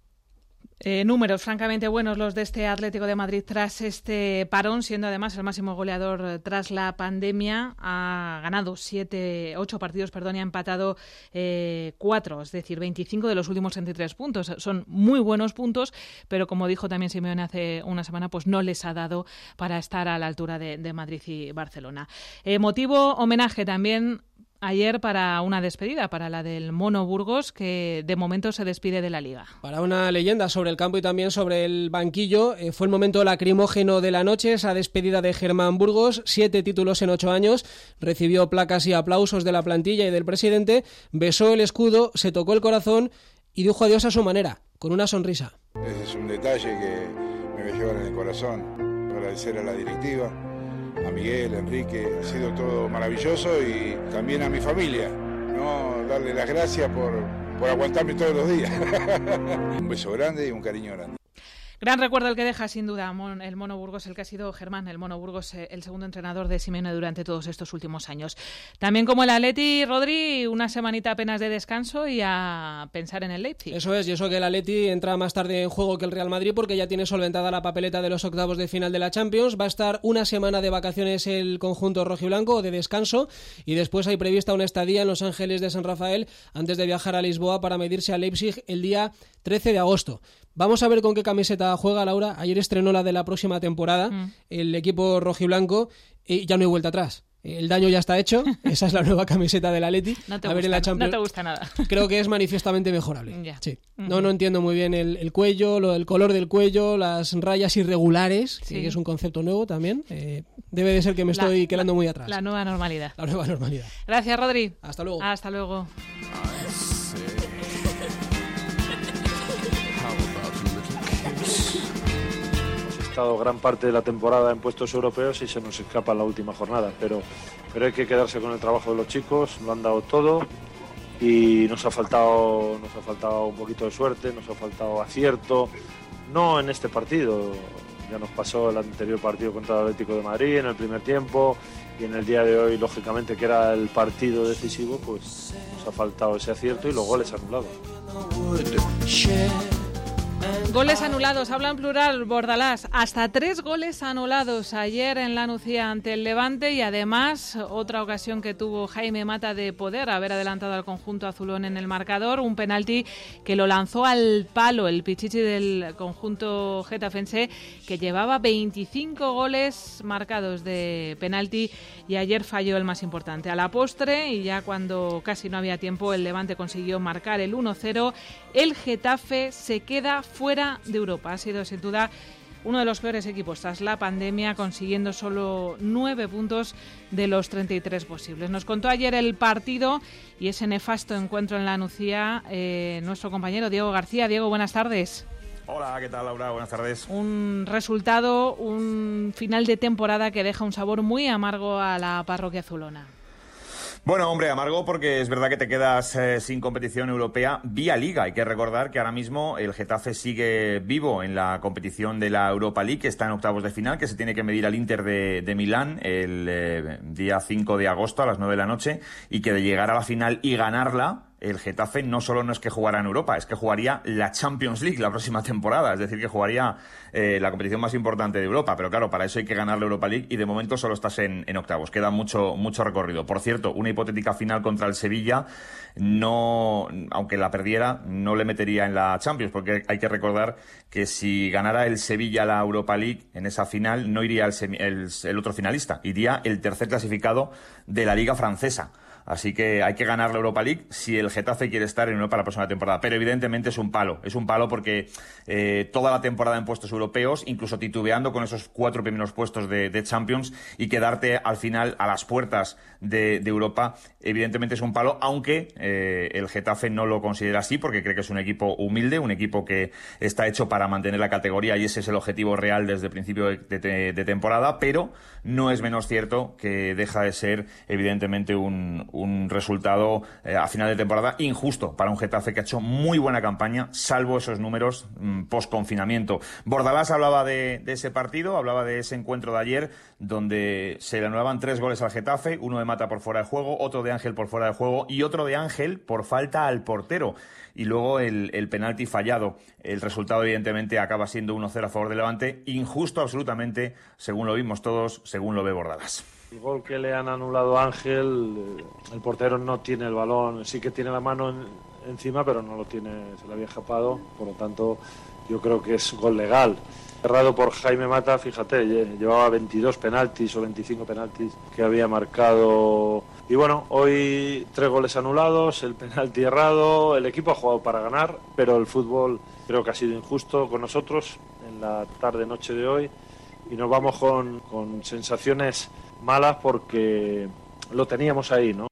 Eh, números francamente buenos los de este Atlético de Madrid tras este parón, siendo además el máximo goleador tras la pandemia. Ha ganado siete, ocho partidos, perdón, y ha empatado eh, cuatro, es decir, veinticinco de los últimos treinta y tres puntos. Son muy buenos puntos, pero como dijo también Simeone hace una semana, pues no les ha dado para estar a la altura de, de Madrid y Barcelona. Eh, motivo, homenaje también ayer para una despedida, para la del Mono Burgos, que de momento se despide de la Liga. Para una leyenda sobre el campo y también sobre el banquillo, eh, fue el momento lacrimógeno de la noche, esa despedida de Germán Burgos, siete títulos en ocho años, recibió placas y aplausos de la plantilla y del presidente, besó el escudo, se tocó el corazón y dijo adiós a su manera, con una sonrisa. Es un detalle que me voy a llevar en el corazón, agradecer a la directiva, a Miguel, a Enrique, ha sido todo maravilloso y también a mi familia, ¿no? Darle las gracias por, por aguantarme todos los días. Un beso grande y un cariño grande. Gran recuerdo el que deja, sin duda, el Mono Burgos, el que ha sido Germán, el Mono Burgos, el segundo entrenador de Simeone durante todos estos últimos años. También como el Atleti, Rodri, una semanita apenas de descanso y a pensar en el Leipzig. Eso es, y eso que el Atleti entra más tarde en juego que el Real Madrid porque ya tiene solventada la papeleta de los octavos de final de la Champions. Va a estar una semana de vacaciones el conjunto rojiblanco, de descanso, y después hay prevista una estadía en Los Ángeles de San Rafael antes de viajar a Lisboa para medirse a Leipzig el día trece de agosto. Vamos a ver con qué camiseta juega Laura. Ayer estrenó la de la próxima temporada, mm. el equipo rojiblanco, y ya no hay vuelta atrás. El daño ya está hecho, esa es la nueva camiseta del Atleti. No te, a gusta, ver en la Champions. No te gusta nada. Creo que es manifiestamente mejorable. Ya. Sí. Uh-huh. No, no entiendo muy bien el, el cuello, lo, el color del cuello, las rayas irregulares, sí. que es un concepto nuevo también. Eh, debe de ser que me la, estoy quedando la, muy atrás. La nueva normalidad. La nueva normalidad. Gracias, Rodri. Hasta luego. Hasta luego. Gran parte de la temporada en puestos europeos y se nos escapa la última jornada, pero, pero hay que quedarse con el trabajo de los chicos, lo han dado todo y nos ha faltado, nos ha faltado un poquito de suerte, nos ha faltado acierto, no en este partido. Ya nos pasó el anterior partido contra el Atlético de Madrid en el primer tiempo, y en el día de hoy, lógicamente, que era el partido decisivo, pues nos ha faltado ese acierto y los goles anulados. Goles anulados, habla en plural Bordalás, hasta tres goles anulados ayer en la Nucía ante el Levante, y además otra ocasión que tuvo Jaime Mata de poder haber adelantado al conjunto azulón en el marcador, un penalti que lo lanzó al palo el pichichi del conjunto getafense, que llevaba veinticinco goles marcados de penalti y ayer falló el más importante. A la postre, y ya cuando casi no había tiempo, el Levante consiguió marcar el uno cero, el Getafe se queda fuera de Europa. Ha sido sin duda uno de los peores equipos tras la pandemia, consiguiendo solo nueve puntos de los treinta y tres posibles. Nos contó ayer el partido y ese nefasto encuentro en la Nucía eh, nuestro compañero Diego García. Diego, buenas tardes. Hola, ¿qué tal, Laura? Buenas tardes. Un resultado, un final de temporada que deja un sabor muy amargo a la parroquia azulona. Bueno, hombre, amargo porque es verdad que te quedas eh, sin competición europea vía Liga. Hay que recordar que ahora mismo el Getafe sigue vivo en la competición de la Europa League, que está en octavos de final, que se tiene que medir al Inter de, de Milán el eh, día cinco de agosto a las nueve de la noche, y que de llegar a la final y ganarla, el Getafe no solo no es que jugara en Europa, es que jugaría la Champions League la próxima temporada, es decir, que jugaría eh, la competición más importante de Europa, pero claro, para eso hay que ganar la Europa League y de momento solo estás en, en octavos, queda mucho, mucho recorrido. Por cierto, una hipotética final contra el Sevilla, no, aunque la perdiera, no le metería en la Champions, porque hay que recordar que si ganara el Sevilla la Europa League en esa final, no iría el, semi, el, el otro finalista, iría el tercer clasificado de la Liga francesa. Así que hay que ganar la Europa League si el Getafe quiere estar en Europa la próxima temporada. Pero evidentemente es un palo. Es un palo porque eh, toda la temporada en puestos europeos, incluso titubeando con esos cuatro primeros puestos de, de Champions, y quedarte al final a las puertas de, de Europa, evidentemente es un palo, aunque eh, el Getafe no lo considera así porque cree que es un equipo humilde, un equipo que está hecho para mantener la categoría, y ese es el objetivo real desde el principio de, de, de temporada, pero no es menos cierto que deja de ser evidentemente un un resultado eh, a final de temporada injusto para un Getafe que ha hecho muy buena campaña, salvo esos números mmm, post-confinamiento. Bordalás hablaba de, de ese partido, hablaba de ese encuentro de ayer, donde se le anulaban tres goles al Getafe, uno de Mata por fuera de juego, otro de Ángel por fuera de juego y otro de Ángel por falta al portero. Y luego el, el penalti fallado. El resultado, evidentemente, acaba siendo uno cero a favor del Levante. Injusto absolutamente, según lo vimos todos, según lo ve Bordalás. El gol que le han anulado a Ángel, el portero no tiene el balón, sí que tiene la mano en, encima, pero no lo tiene, se le había escapado, por lo tanto yo creo que es gol legal. Cerrado por Jaime Mata, fíjate, llevaba veintidós penaltis o veinticinco penaltis que había marcado. Y bueno, hoy tres goles anulados, el penalti errado, el equipo ha jugado para ganar, pero el fútbol creo que ha sido injusto con nosotros en la tarde-noche de hoy, y nos vamos con, con sensaciones malas porque lo teníamos ahí, ¿no?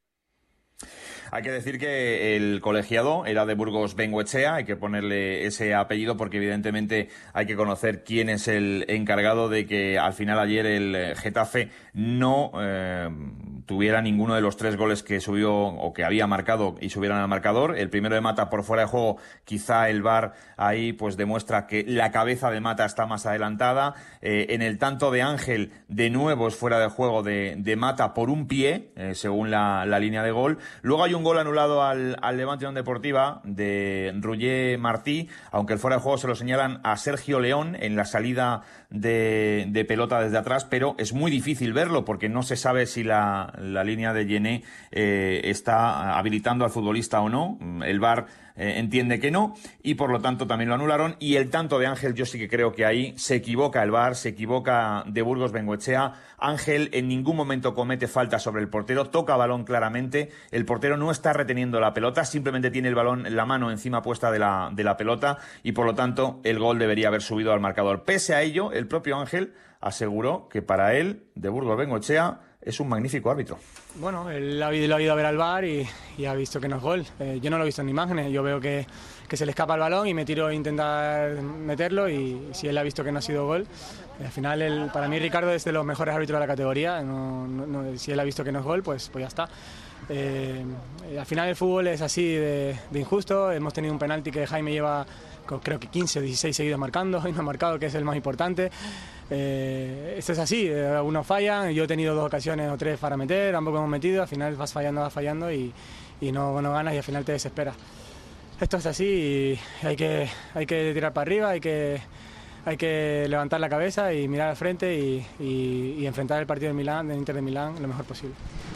Hay que decir que el colegiado era de Burgos Bengoechea, hay que ponerle ese apellido porque evidentemente hay que conocer quién es el encargado de que al final ayer el Getafe no eh, tuviera ninguno de los tres goles que subió o que había marcado y subieran al marcador. El primero de Mata por fuera de juego, quizá el V A R ahí pues demuestra que la cabeza de Mata está más adelantada. Eh, en el tanto de Ángel, de nuevo es fuera de juego de, de Mata por un pie, eh, según la, la línea de gol. Luego hay un gol anulado al, al Levante Unión Deportiva de Roger Martí, aunque el fuera de juego se lo señalan a Sergio León en la salida de, de pelota desde atrás, pero es muy difícil verlo porque no se sabe si la, la línea de Yené eh, está habilitando al futbolista o no. El V A R Eh, entiende que no y por lo tanto también lo anularon. Y el tanto de Ángel, yo sí que creo que ahí se equivoca el V A R, se equivoca de Burgos Bengoechea. Ángel en ningún momento comete falta sobre el portero, toca balón claramente, el portero no está reteniendo la pelota, simplemente tiene el balón, la mano encima puesta de la, de la pelota, y por lo tanto el gol debería haber subido al marcador. Pese a ello, el propio Ángel aseguró que para él, de Burgos Bengoechea, es un magnífico árbitro. Bueno, él ha ido, lo ha ido a ver al V A R y, y ha visto que no es gol. Eh, yo no lo he visto en imágenes, yo veo que, que se le escapa el balón y me tiro a intentar meterlo, y si él ha visto que no ha sido gol, al final él, para mí Ricardo es de los mejores árbitros de la categoría, no, no, no, si él ha visto que no es gol, pues, pues ya está. Eh, al final el fútbol es así de, de injusto. Hemos tenido un penalti que Jaime lleva creo que quince o dieciséis seguidos marcando y no ha marcado, que es el más importante. Eh, esto es así, algunos fallan, yo he tenido dos ocasiones o tres para meter, tampoco hemos metido, al final vas fallando, vas fallando y, y no, no ganas y al final te desesperas. Esto es así y hay que, hay que tirar para arriba, hay que, hay que levantar la cabeza y mirar al frente y, y, y enfrentar el partido de Milán, del Inter de Milán, lo mejor posible.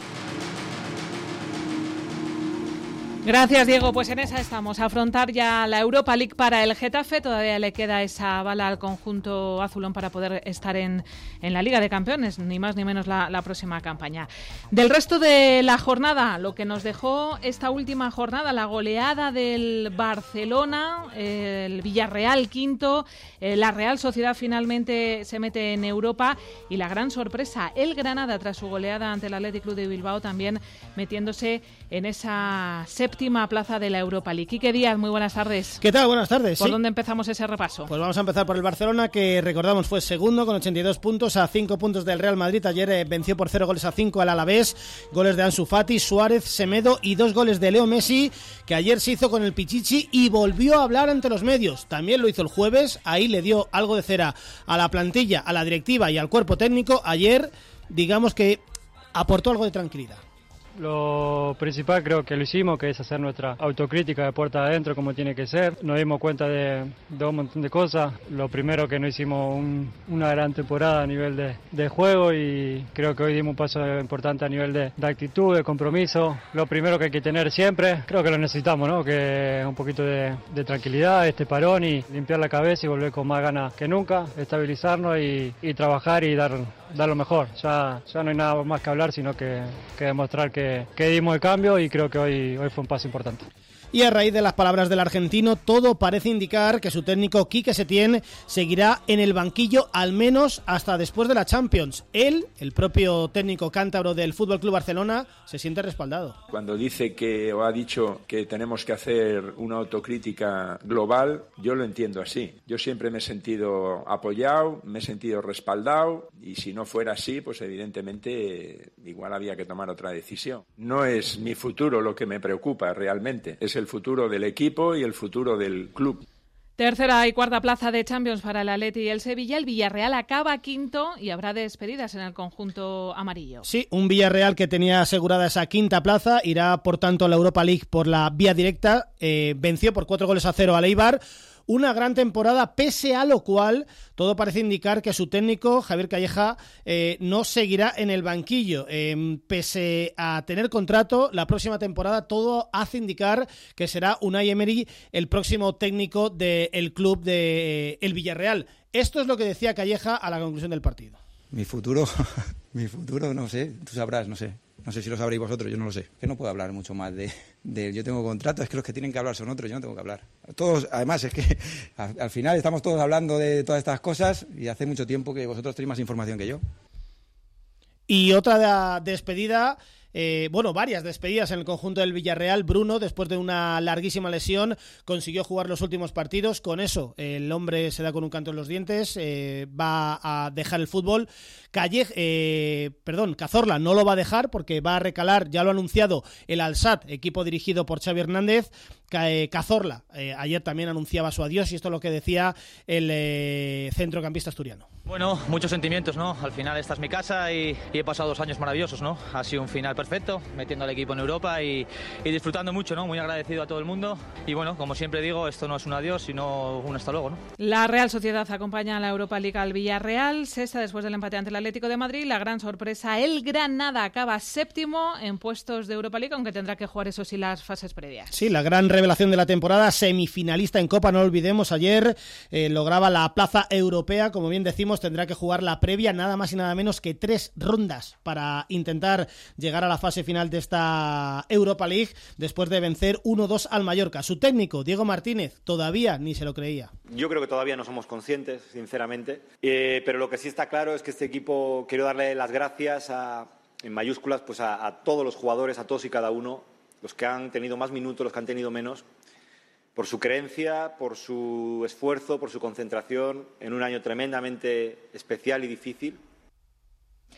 Gracias, Diego. Pues en esa estamos, a afrontar ya la Europa League para el Getafe. Todavía le queda esa bala al conjunto azulón para poder estar en, en la Liga de Campeones, ni más ni menos la, la próxima campaña. Del resto de la jornada, lo que nos dejó esta última jornada, la goleada del Barcelona, el Villarreal quinto, la Real Sociedad finalmente se mete en Europa y la gran sorpresa, el Granada, tras su goleada ante el Athletic Club de Bilbao, también metiéndose en esa séptima plaza de la Europa League. Quique Díaz, muy buenas tardes. ¿Qué tal? Buenas tardes. ¿Por sí. dónde empezamos ese repaso? Pues vamos a empezar por el Barcelona, que recordamos fue segundo con ochenta y dos puntos, a cinco puntos del Real Madrid. Ayer eh, venció por cero goles a cinco al Alavés, goles de Ansu Fati, Suárez, Semedo y dos goles de Leo Messi, que ayer se hizo con el Pichichi y volvió a hablar ante los medios. También lo hizo el jueves, ahí le dio algo de cera a la plantilla, a la directiva y al cuerpo técnico. Ayer, digamos que aportó algo de tranquilidad. Lo principal creo que lo hicimos, que es hacer nuestra autocrítica de puerta adentro como tiene que ser. Nos dimos cuenta de, de un montón de cosas. Lo primero, que no hicimos un, una gran temporada a nivel de, de juego, y creo que hoy dimos un paso importante a nivel de, de actitud, de compromiso. Lo primero que hay que tener siempre, creo que lo necesitamos, ¿no? Que un poquito de, de tranquilidad, este parón, y limpiar la cabeza y volver con más ganas que nunca, estabilizarnos y, y trabajar y dar, dar lo mejor. Ya, ya no hay nada más que hablar, sino que, que demostrar que Que, que dimos el cambio, y creo que hoy, hoy fue un paso importante. Y a raíz de las palabras del argentino, todo parece indicar que su técnico Quique Setién seguirá en el banquillo al menos hasta después de la Champions. Él, el propio técnico cántabro del F C Barcelona, se siente respaldado. Cuando dice que o ha dicho que tenemos que hacer una autocrítica global, yo lo entiendo así. Yo siempre me he sentido apoyado, me he sentido respaldado, y si no fuera así, pues evidentemente igual había que tomar otra decisión. No es mi futuro lo que me preocupa realmente, es el el futuro del equipo y el futuro del club. Tercera y cuarta plaza de Champions para el Atleti y el Sevilla. El Villarreal acaba quinto y habrá despedidas en el conjunto amarillo. Sí, un Villarreal que tenía asegurada esa quinta plaza, irá por tanto a la Europa League por la vía directa. Eh, venció por cuatro goles a cero al Eibar. Una gran temporada, pese a lo cual todo parece indicar que su técnico, Javier Calleja, eh, no seguirá en el banquillo. Eh, pese a tener contrato, la próxima temporada todo hace indicar que será Unai Emery el próximo técnico del club de eh, el Villarreal. Esto es lo que decía Calleja a la conclusión del partido. Mi futuro, mi futuro, no sé, tú sabrás, no sé. No sé si lo sabréis vosotros, yo no lo sé. Que no puedo hablar mucho más de, de... Yo tengo contrato, es que los que tienen que hablar son otros, yo no tengo que hablar. Todos, además, es que al, al final estamos todos hablando de todas estas cosas y hace mucho tiempo que vosotros tenéis más información que yo. Y otra despedida... Eh, bueno, varias despedidas en el conjunto del Villarreal. Bruno, después de una larguísima lesión, consiguió jugar los últimos partidos. Con eso, el hombre se da con un canto en los dientes, eh, va a dejar el fútbol. Calle, eh, perdón, Cazorla no lo va a dejar porque va a recalar, ya lo ha anunciado el Al-Sadd, equipo dirigido por Xavi Hernández. Cazorla eh, ayer también anunciaba su adiós, y esto es lo que decía el eh, centrocampista asturiano. Bueno, muchos sentimientos, ¿no? Al final esta es mi casa y, y he pasado dos años maravillosos, ¿no? Ha sido un final perfecto, metiendo al equipo en Europa y, y disfrutando mucho, ¿no? Muy agradecido a todo el mundo, y bueno, como siempre digo, esto no es un adiós, sino un hasta luego, ¿no? La Real Sociedad acompaña a la Europa League al Villarreal, sexta después del empate ante el Atlético de Madrid. La gran sorpresa, el Granada acaba séptimo en puestos de Europa League, aunque tendrá que jugar eso sí las fases previas. Sí, la gran revelación de la temporada, semifinalista en Copa, no lo olvidemos, ayer eh, lograba la plaza europea, como bien decimos, tendrá que jugar la previa, nada más y nada menos que tres rondas para intentar llegar a la fase final de esta Europa League, después de vencer uno dos al Mallorca. Su técnico, Diego Martínez, todavía ni se lo creía. Yo creo que todavía no somos conscientes, sinceramente, eh, pero lo que sí está claro es que este equipo, quiero darle las gracias a, en mayúsculas, pues a, a todos los jugadores, a todos y cada uno, los que han tenido más minutos, los que han tenido menos, por su creencia, por su esfuerzo, por su concentración en un año tremendamente especial y difícil.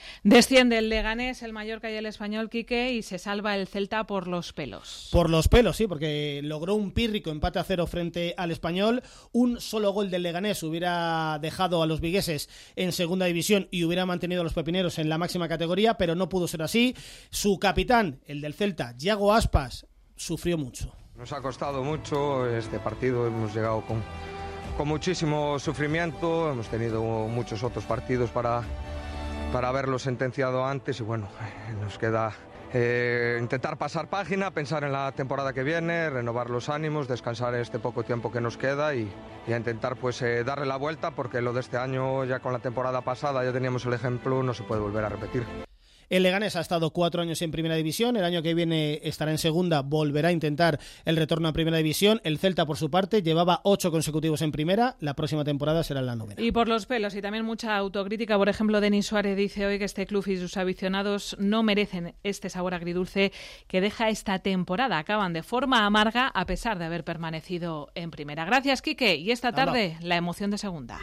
Desciende el Leganés, el Mallorca y el Español, Quique, y se salva el Celta por los pelos. Por los pelos, sí, porque logró un pírrico empate a cero frente al Español. Un solo gol del Leganés hubiera dejado a los vigueses en segunda división y hubiera mantenido a los pepineros en la máxima categoría, pero no pudo ser así. Su capitán, el del Celta, Yago Aspas, sufrió mucho. Nos ha costado mucho este partido, hemos llegado con, con muchísimo sufrimiento, hemos tenido muchos otros partidos para, para haberlo sentenciado antes y bueno, nos queda eh, intentar pasar página, pensar en la temporada que viene, renovar los ánimos, descansar este poco tiempo que nos queda y, y a intentar pues eh, darle la vuelta, porque lo de este año ya con la temporada pasada ya teníamos el ejemplo, no se puede volver a repetir. El Leganés ha estado cuatro años en Primera División, el año que viene estará en Segunda, volverá a intentar el retorno a Primera División. El Celta, por su parte, llevaba ocho consecutivos en Primera, la próxima temporada será en la novena. Y por los pelos, y también mucha autocrítica, por ejemplo, Denis Suárez dice hoy que este club y sus aficionados no merecen este sabor agridulce que deja esta temporada. Acaban de forma amarga a pesar de haber permanecido en Primera. Gracias, Quique, y esta tarde la emoción de Segunda.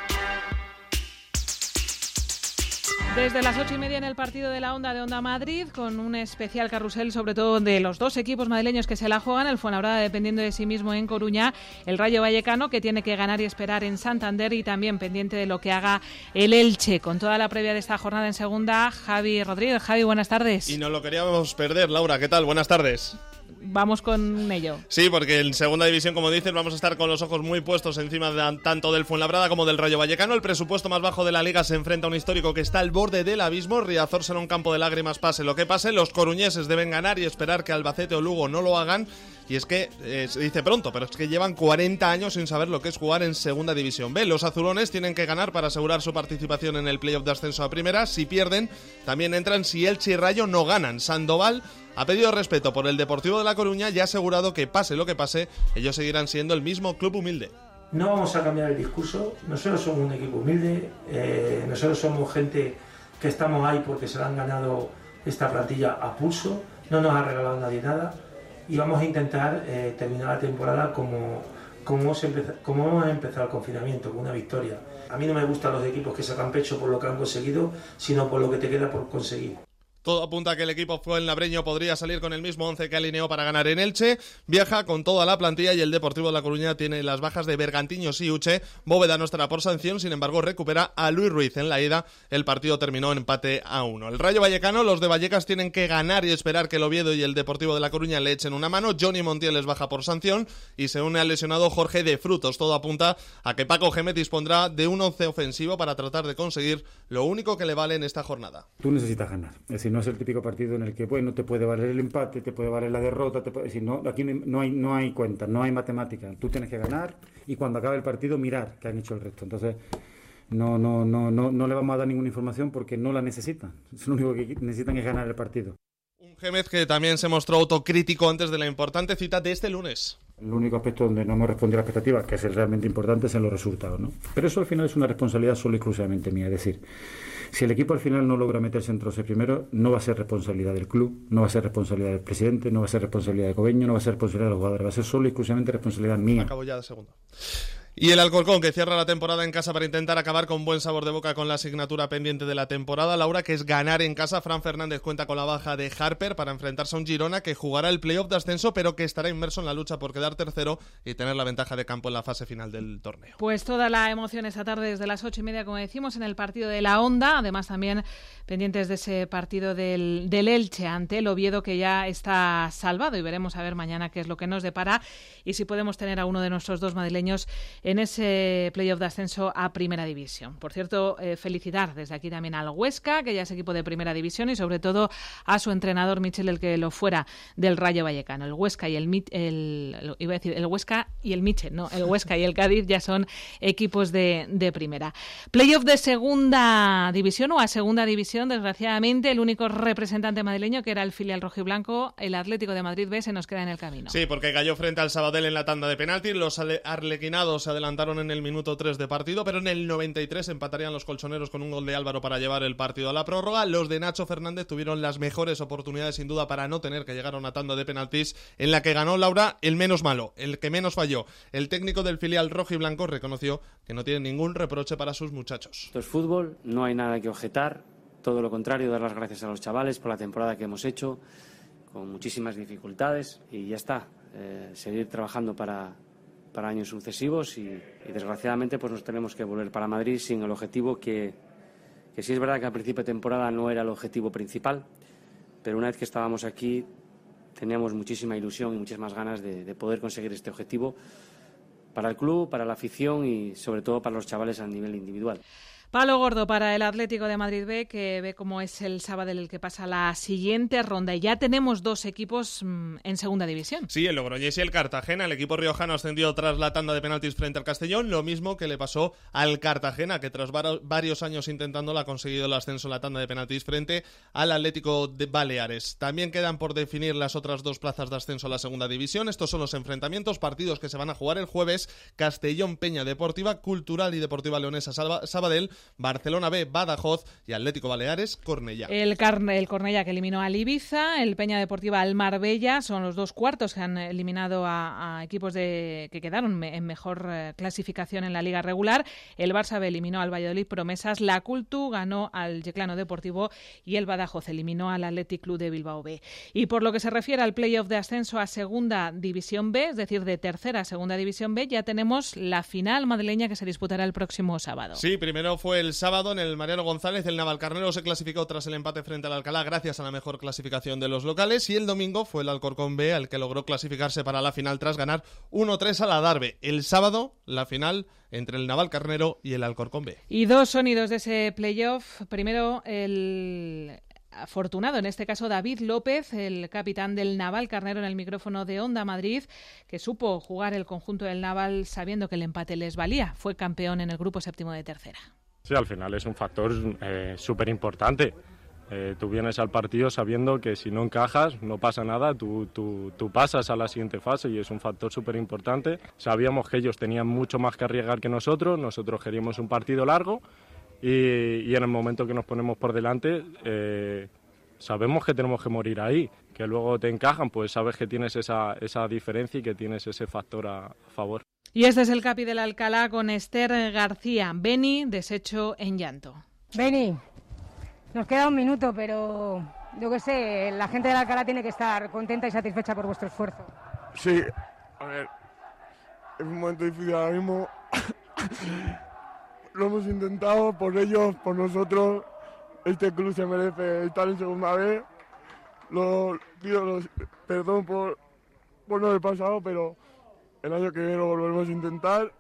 Desde las ocho y media en el partido de la Onda de Onda Madrid, con un especial carrusel sobre todo de los dos equipos madrileños que se la juegan, el Fuenlabrada dependiendo de sí mismo en Coruña, el Rayo Vallecano que tiene que ganar y esperar en Santander y también pendiente de lo que haga el Elche. Con toda la previa de esta jornada en Segunda, Javi Rodríguez. Javi, buenas tardes. Y no lo queríamos perder, Laura, ¿qué tal? Buenas tardes. Vamos con ello. Sí, porque en segunda división, como dices, vamos a estar con los ojos muy puestos encima de, tanto del Fuenlabrada como del Rayo Vallecano. El presupuesto más bajo de la Liga se enfrenta a un histórico que está al borde del abismo. Riazor será un campo de lágrimas, pase lo que pase. Los coruñeses deben ganar y esperar que Albacete o Lugo no lo hagan. Y es que, eh, se dice pronto, pero es que llevan cuarenta años sin saber lo que es jugar en Segunda División B. Los azulones tienen que ganar para asegurar su participación en el playoff de ascenso a Primera. Si pierden, también entran si Elche y Rayo no ganan. Sandoval ha pedido respeto por el Deportivo de La Coruña y ha asegurado que pase lo que pase, ellos seguirán siendo el mismo club humilde. No vamos a cambiar el discurso, nosotros somos un equipo humilde, eh, nosotros somos gente que estamos ahí porque se la han ganado esta plantilla a pulso, no nos ha regalado nadie nada y vamos a intentar eh, terminar la temporada como, como, hemos empezado, como hemos empezado el confinamiento, con una victoria. A mí no me gustan los equipos que sacan pecho por lo que han conseguido, sino por lo que te queda por conseguir. Todo apunta a que el equipo fuenlabreño podría salir con el mismo once que alineó para ganar en Elche. Viaja con toda la plantilla y el Deportivo de La Coruña tiene las bajas de Bergantiños y Uche. Bóveda no estará por sanción, sin embargo recupera a Luis Ruiz. En la ida el partido terminó en empate a uno. El Rayo Vallecano, los de Vallecas tienen que ganar y esperar que el Oviedo y el Deportivo de La Coruña le echen una mano. Johnny Montiel les baja por sanción y se une al lesionado Jorge de Frutos. Todo apunta a que Paco Gémez dispondrá de un once ofensivo para tratar de conseguir lo único que le vale en esta jornada. Tú necesitas ganar, es decir, no es el típico partido en el que bueno te puede valer el empate, te puede valer la derrota, te puede, es decir, no, aquí no hay, no hay cuentas, no hay matemáticas, tú tienes que ganar y cuando acabe el partido mirar qué han hecho el resto. Entonces no, no, no, no, no le vamos a dar ninguna información porque no la necesitan, lo único que necesitan es ganar el partido. Un Gémez que también se mostró autocrítico antes de la importante cita de este lunes. El único aspecto donde no hemos respondido a la expectativa, que es el realmente importante, es en los resultados, ¿no? Pero eso al final es una responsabilidad solo y exclusivamente mía. Es decir, si el equipo al final no logra meterse entre los seis primeros, no va a ser responsabilidad del club, no va a ser responsabilidad del presidente, no va a ser responsabilidad de Cobeño, no va a ser responsabilidad de los jugadores, va a ser solo y exclusivamente responsabilidad mía. Acabo ya de segundo. Y el Alcorcón, que cierra la temporada en casa para intentar acabar con buen sabor de boca con la asignatura pendiente de la temporada, Laura, que es ganar en casa. Fran Fernández cuenta con la baja de Harper para enfrentarse a un Girona que jugará el playoff de ascenso, pero que estará inmerso en la lucha por quedar tercero y tener la ventaja de campo en la fase final del torneo. Pues toda la emoción esta tarde desde las ocho y media, como decimos, en el partido de la Onda. Además también pendientes de ese partido del, del Elche ante el Oviedo, que ya está salvado, y veremos a ver mañana qué es lo que nos depara y si podemos tener a uno de nuestros dos madrileños en ese playoff de ascenso a Primera División. Por cierto, eh, felicitar desde aquí también al Huesca, que ya es equipo de Primera División, y sobre todo a su entrenador Michel, el que lo fuera del Rayo Vallecano. El Huesca y el, el, el iba a decir el Huesca y el Michel, no, el Huesca y el Cádiz ya son equipos de, de Primera. Playoff de Segunda División o a Segunda División, desgraciadamente el único representante madrileño, que era el filial rojiblanco, el Atlético de Madrid B, se nos queda en el camino. Sí, porque cayó frente al Sabadell en la tanda de penaltis. Los arlequinados se adelantaron en el minuto tres de partido, pero en el noventa y tres empatarían los colchoneros con un gol de Álvaro para llevar el partido a la prórroga. Los de Nacho Fernández tuvieron las mejores oportunidades sin duda para no tener que llegar a una tanda de penaltis en la que ganó, Laura, el menos malo, el que menos falló. El técnico del filial rojiblanco reconoció que no tiene ningún reproche para sus muchachos. Esto es fútbol, no hay nada que objetar. todo lo contrario, dar las gracias a los chavales por la temporada que hemos hecho, con muchísimas dificultades, y ya está, eh, seguir trabajando para, para años sucesivos y, y desgraciadamente pues nos tenemos que volver para Madrid sin el objetivo que, que sí es verdad que al principio de temporada no era el objetivo principal, pero una vez que estábamos aquí teníamos muchísima ilusión y muchísimas ganas de, de poder conseguir este objetivo para el club, para la afición y sobre todo para los chavales a nivel individual. Palo gordo para el Atlético de Madrid B, que ve cómo es el sábado el que pasa la siguiente ronda. Y ya tenemos dos equipos mmm, en segunda división. Sí, el Logroñés y el Cartagena. El equipo riojano ascendió tras la tanda de penaltis frente al Castellón, lo mismo que le pasó al Cartagena, que tras var- varios años intentándolo ha conseguido el ascenso en la tanda de penaltis frente al Atlético de Baleares. También quedan por definir las otras dos plazas de ascenso a la segunda división. Estos son los enfrentamientos, partidos que se van a jugar el jueves: Castellón Peña Deportiva, Cultural y Deportiva Leonesa Salva- Sabadell, Barcelona B, Badajoz y Atlético Baleares, Cornellá. El, Carne, el Cornellá que eliminó al Ibiza, el Peña Deportiva al Marbella, son los dos cuartos que han eliminado a, a equipos de, que quedaron me, en mejor eh, clasificación en la liga regular. El Barça B eliminó al Valladolid Promesas, la Cultu ganó al Yeclano Deportivo y el Badajoz eliminó al Athletic Club de Bilbao B. Y por lo que se refiere al playoff de ascenso a segunda división B, es decir, de tercera a segunda división B, ya tenemos la final madrileña que se disputará el próximo sábado. Sí, primero fue el sábado en el Mariano González. El Navalcarnero se clasificó tras el empate frente al Alcalá gracias a la mejor clasificación de los locales, y el domingo fue el Alcorcón B el que logró clasificarse para la final tras ganar uno tres a la Darbe. El sábado la final entre el Navalcarnero y el Alcorcón B. Y dos sonidos de ese playoff. Primero el afortunado, en este caso David López, el capitán del Navalcarnero, en el micrófono de Onda Madrid, que supo jugar el conjunto del Naval sabiendo que el empate les valía. Fue campeón en el grupo séptimo de tercera. Sí, al final es un factor eh, súper importante. Eh, tú vienes al partido sabiendo que si no encajas no pasa nada, tú, tú, tú pasas a la siguiente fase y es un factor súper importante. Sabíamos que ellos tenían mucho más que arriesgar que nosotros, nosotros queríamos un partido largo y, y en el momento que nos ponemos por delante eh, sabemos que tenemos que morir ahí, que luego te encajan, pues sabes que tienes esa, esa diferencia y que tienes ese factor a, a favor. Y este es el capi del Alcalá con Esther García. Beni, deshecho en llanto. Beni, nos queda un minuto, pero yo qué sé, la gente del Alcalá tiene que estar contenta y satisfecha por vuestro esfuerzo. Sí, a ver, es un momento difícil ahora mismo. Lo hemos intentado por ellos, por nosotros. Este club se merece estar en segunda vez. Lo pido los, perdón por, por no haber pasado, pero el año que viene lo volveremos a intentar.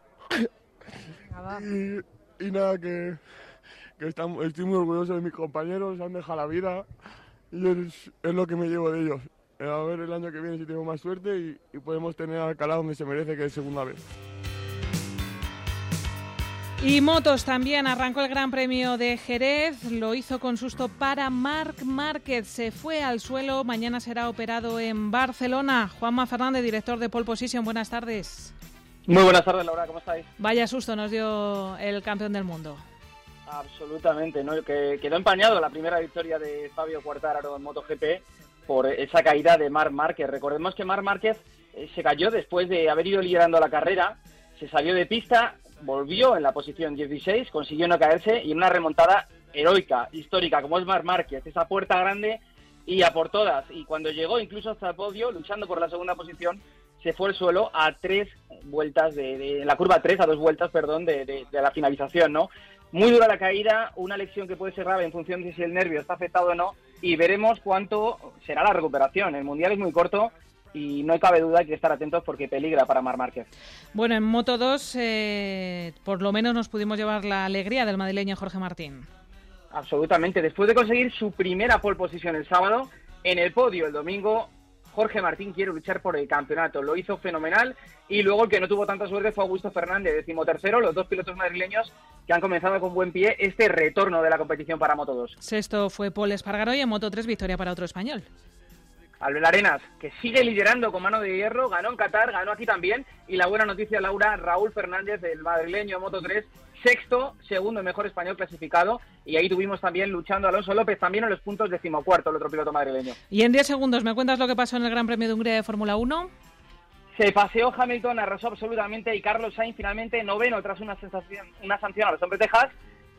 Y, y nada, que, que estamos, estoy muy orgulloso de mis compañeros, han dejado la vida y es, es lo que me llevo de ellos. A ver el año que viene si tengo más suerte y, y podemos tener a Alcalá donde se merece, que es segunda vez. Y motos también, arrancó el Gran Premio de Jerez, lo hizo con susto para Marc Márquez, se fue al suelo, mañana será operado en Barcelona. Juanma Fernández, director de Pole Position, buenas tardes. Muy buenas tardes, Laura, ¿cómo estáis? Vaya susto nos dio el campeón del mundo. Absolutamente, ¿no? Que quedó empañado la primera victoria de Fabio Quartararo en MotoGP por esa caída de Marc Márquez. Recordemos que Marc Márquez eh, se cayó después de haber ido liderando la carrera, se salió de pista, volvió en la posición dieciséis, consiguió no caerse y en una remontada heroica, histórica, como es Marc Márquez, esa puerta grande y a por todas. Y cuando llegó incluso hasta el podio, luchando por la segunda posición, se fue al suelo a tres vueltas, de, de la curva tres, a dos vueltas, perdón, de, de, de la finalización, ¿no? Muy dura la caída, una lesión que puede ser grave en función de si el nervio está afectado o no, y veremos cuánto será la recuperación. El Mundial es muy corto y no cabe duda, hay que estar atentos porque peligra para Marc Márquez. Bueno, en Moto dos eh, por lo menos nos pudimos llevar la alegría del madrileño Jorge Martín. Absolutamente, después de conseguir su primera pole position el sábado, en el podio el domingo, Jorge Martín quiere luchar por el campeonato, lo hizo fenomenal, y luego el que no tuvo tanta suerte fue Augusto Fernández, decimotercero, los dos pilotos madrileños que han comenzado con buen pie este retorno de la competición para Moto dos. Sexto fue Paul Espargaró y en Moto tres victoria para otro español. Albert Arenas, que sigue liderando con mano de hierro, ganó en Qatar, ganó aquí también, y la buena noticia, Laura, Raúl Fernández, el madrileño de Moto tres, sexto, segundo mejor español clasificado, y ahí tuvimos también luchando a Alonso López, también en los puntos decimocuarto, el otro piloto madrileño. Y en diez segundos, ¿me cuentas lo que pasó en el Gran Premio de Hungría de Fórmula uno? Se paseó Hamilton, arrasó absolutamente, y Carlos Sainz finalmente noveno tras una, sensación, una sanción a los hombres de Haas,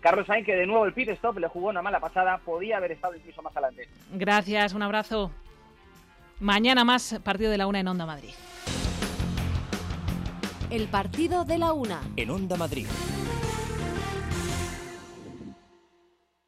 Carlos Sainz, que de nuevo el pit stop le jugó una mala pasada, podía haber estado incluso más adelante. Gracias, un abrazo. Mañana más partido de la una en Onda Madrid. El partido de la una en Onda Madrid.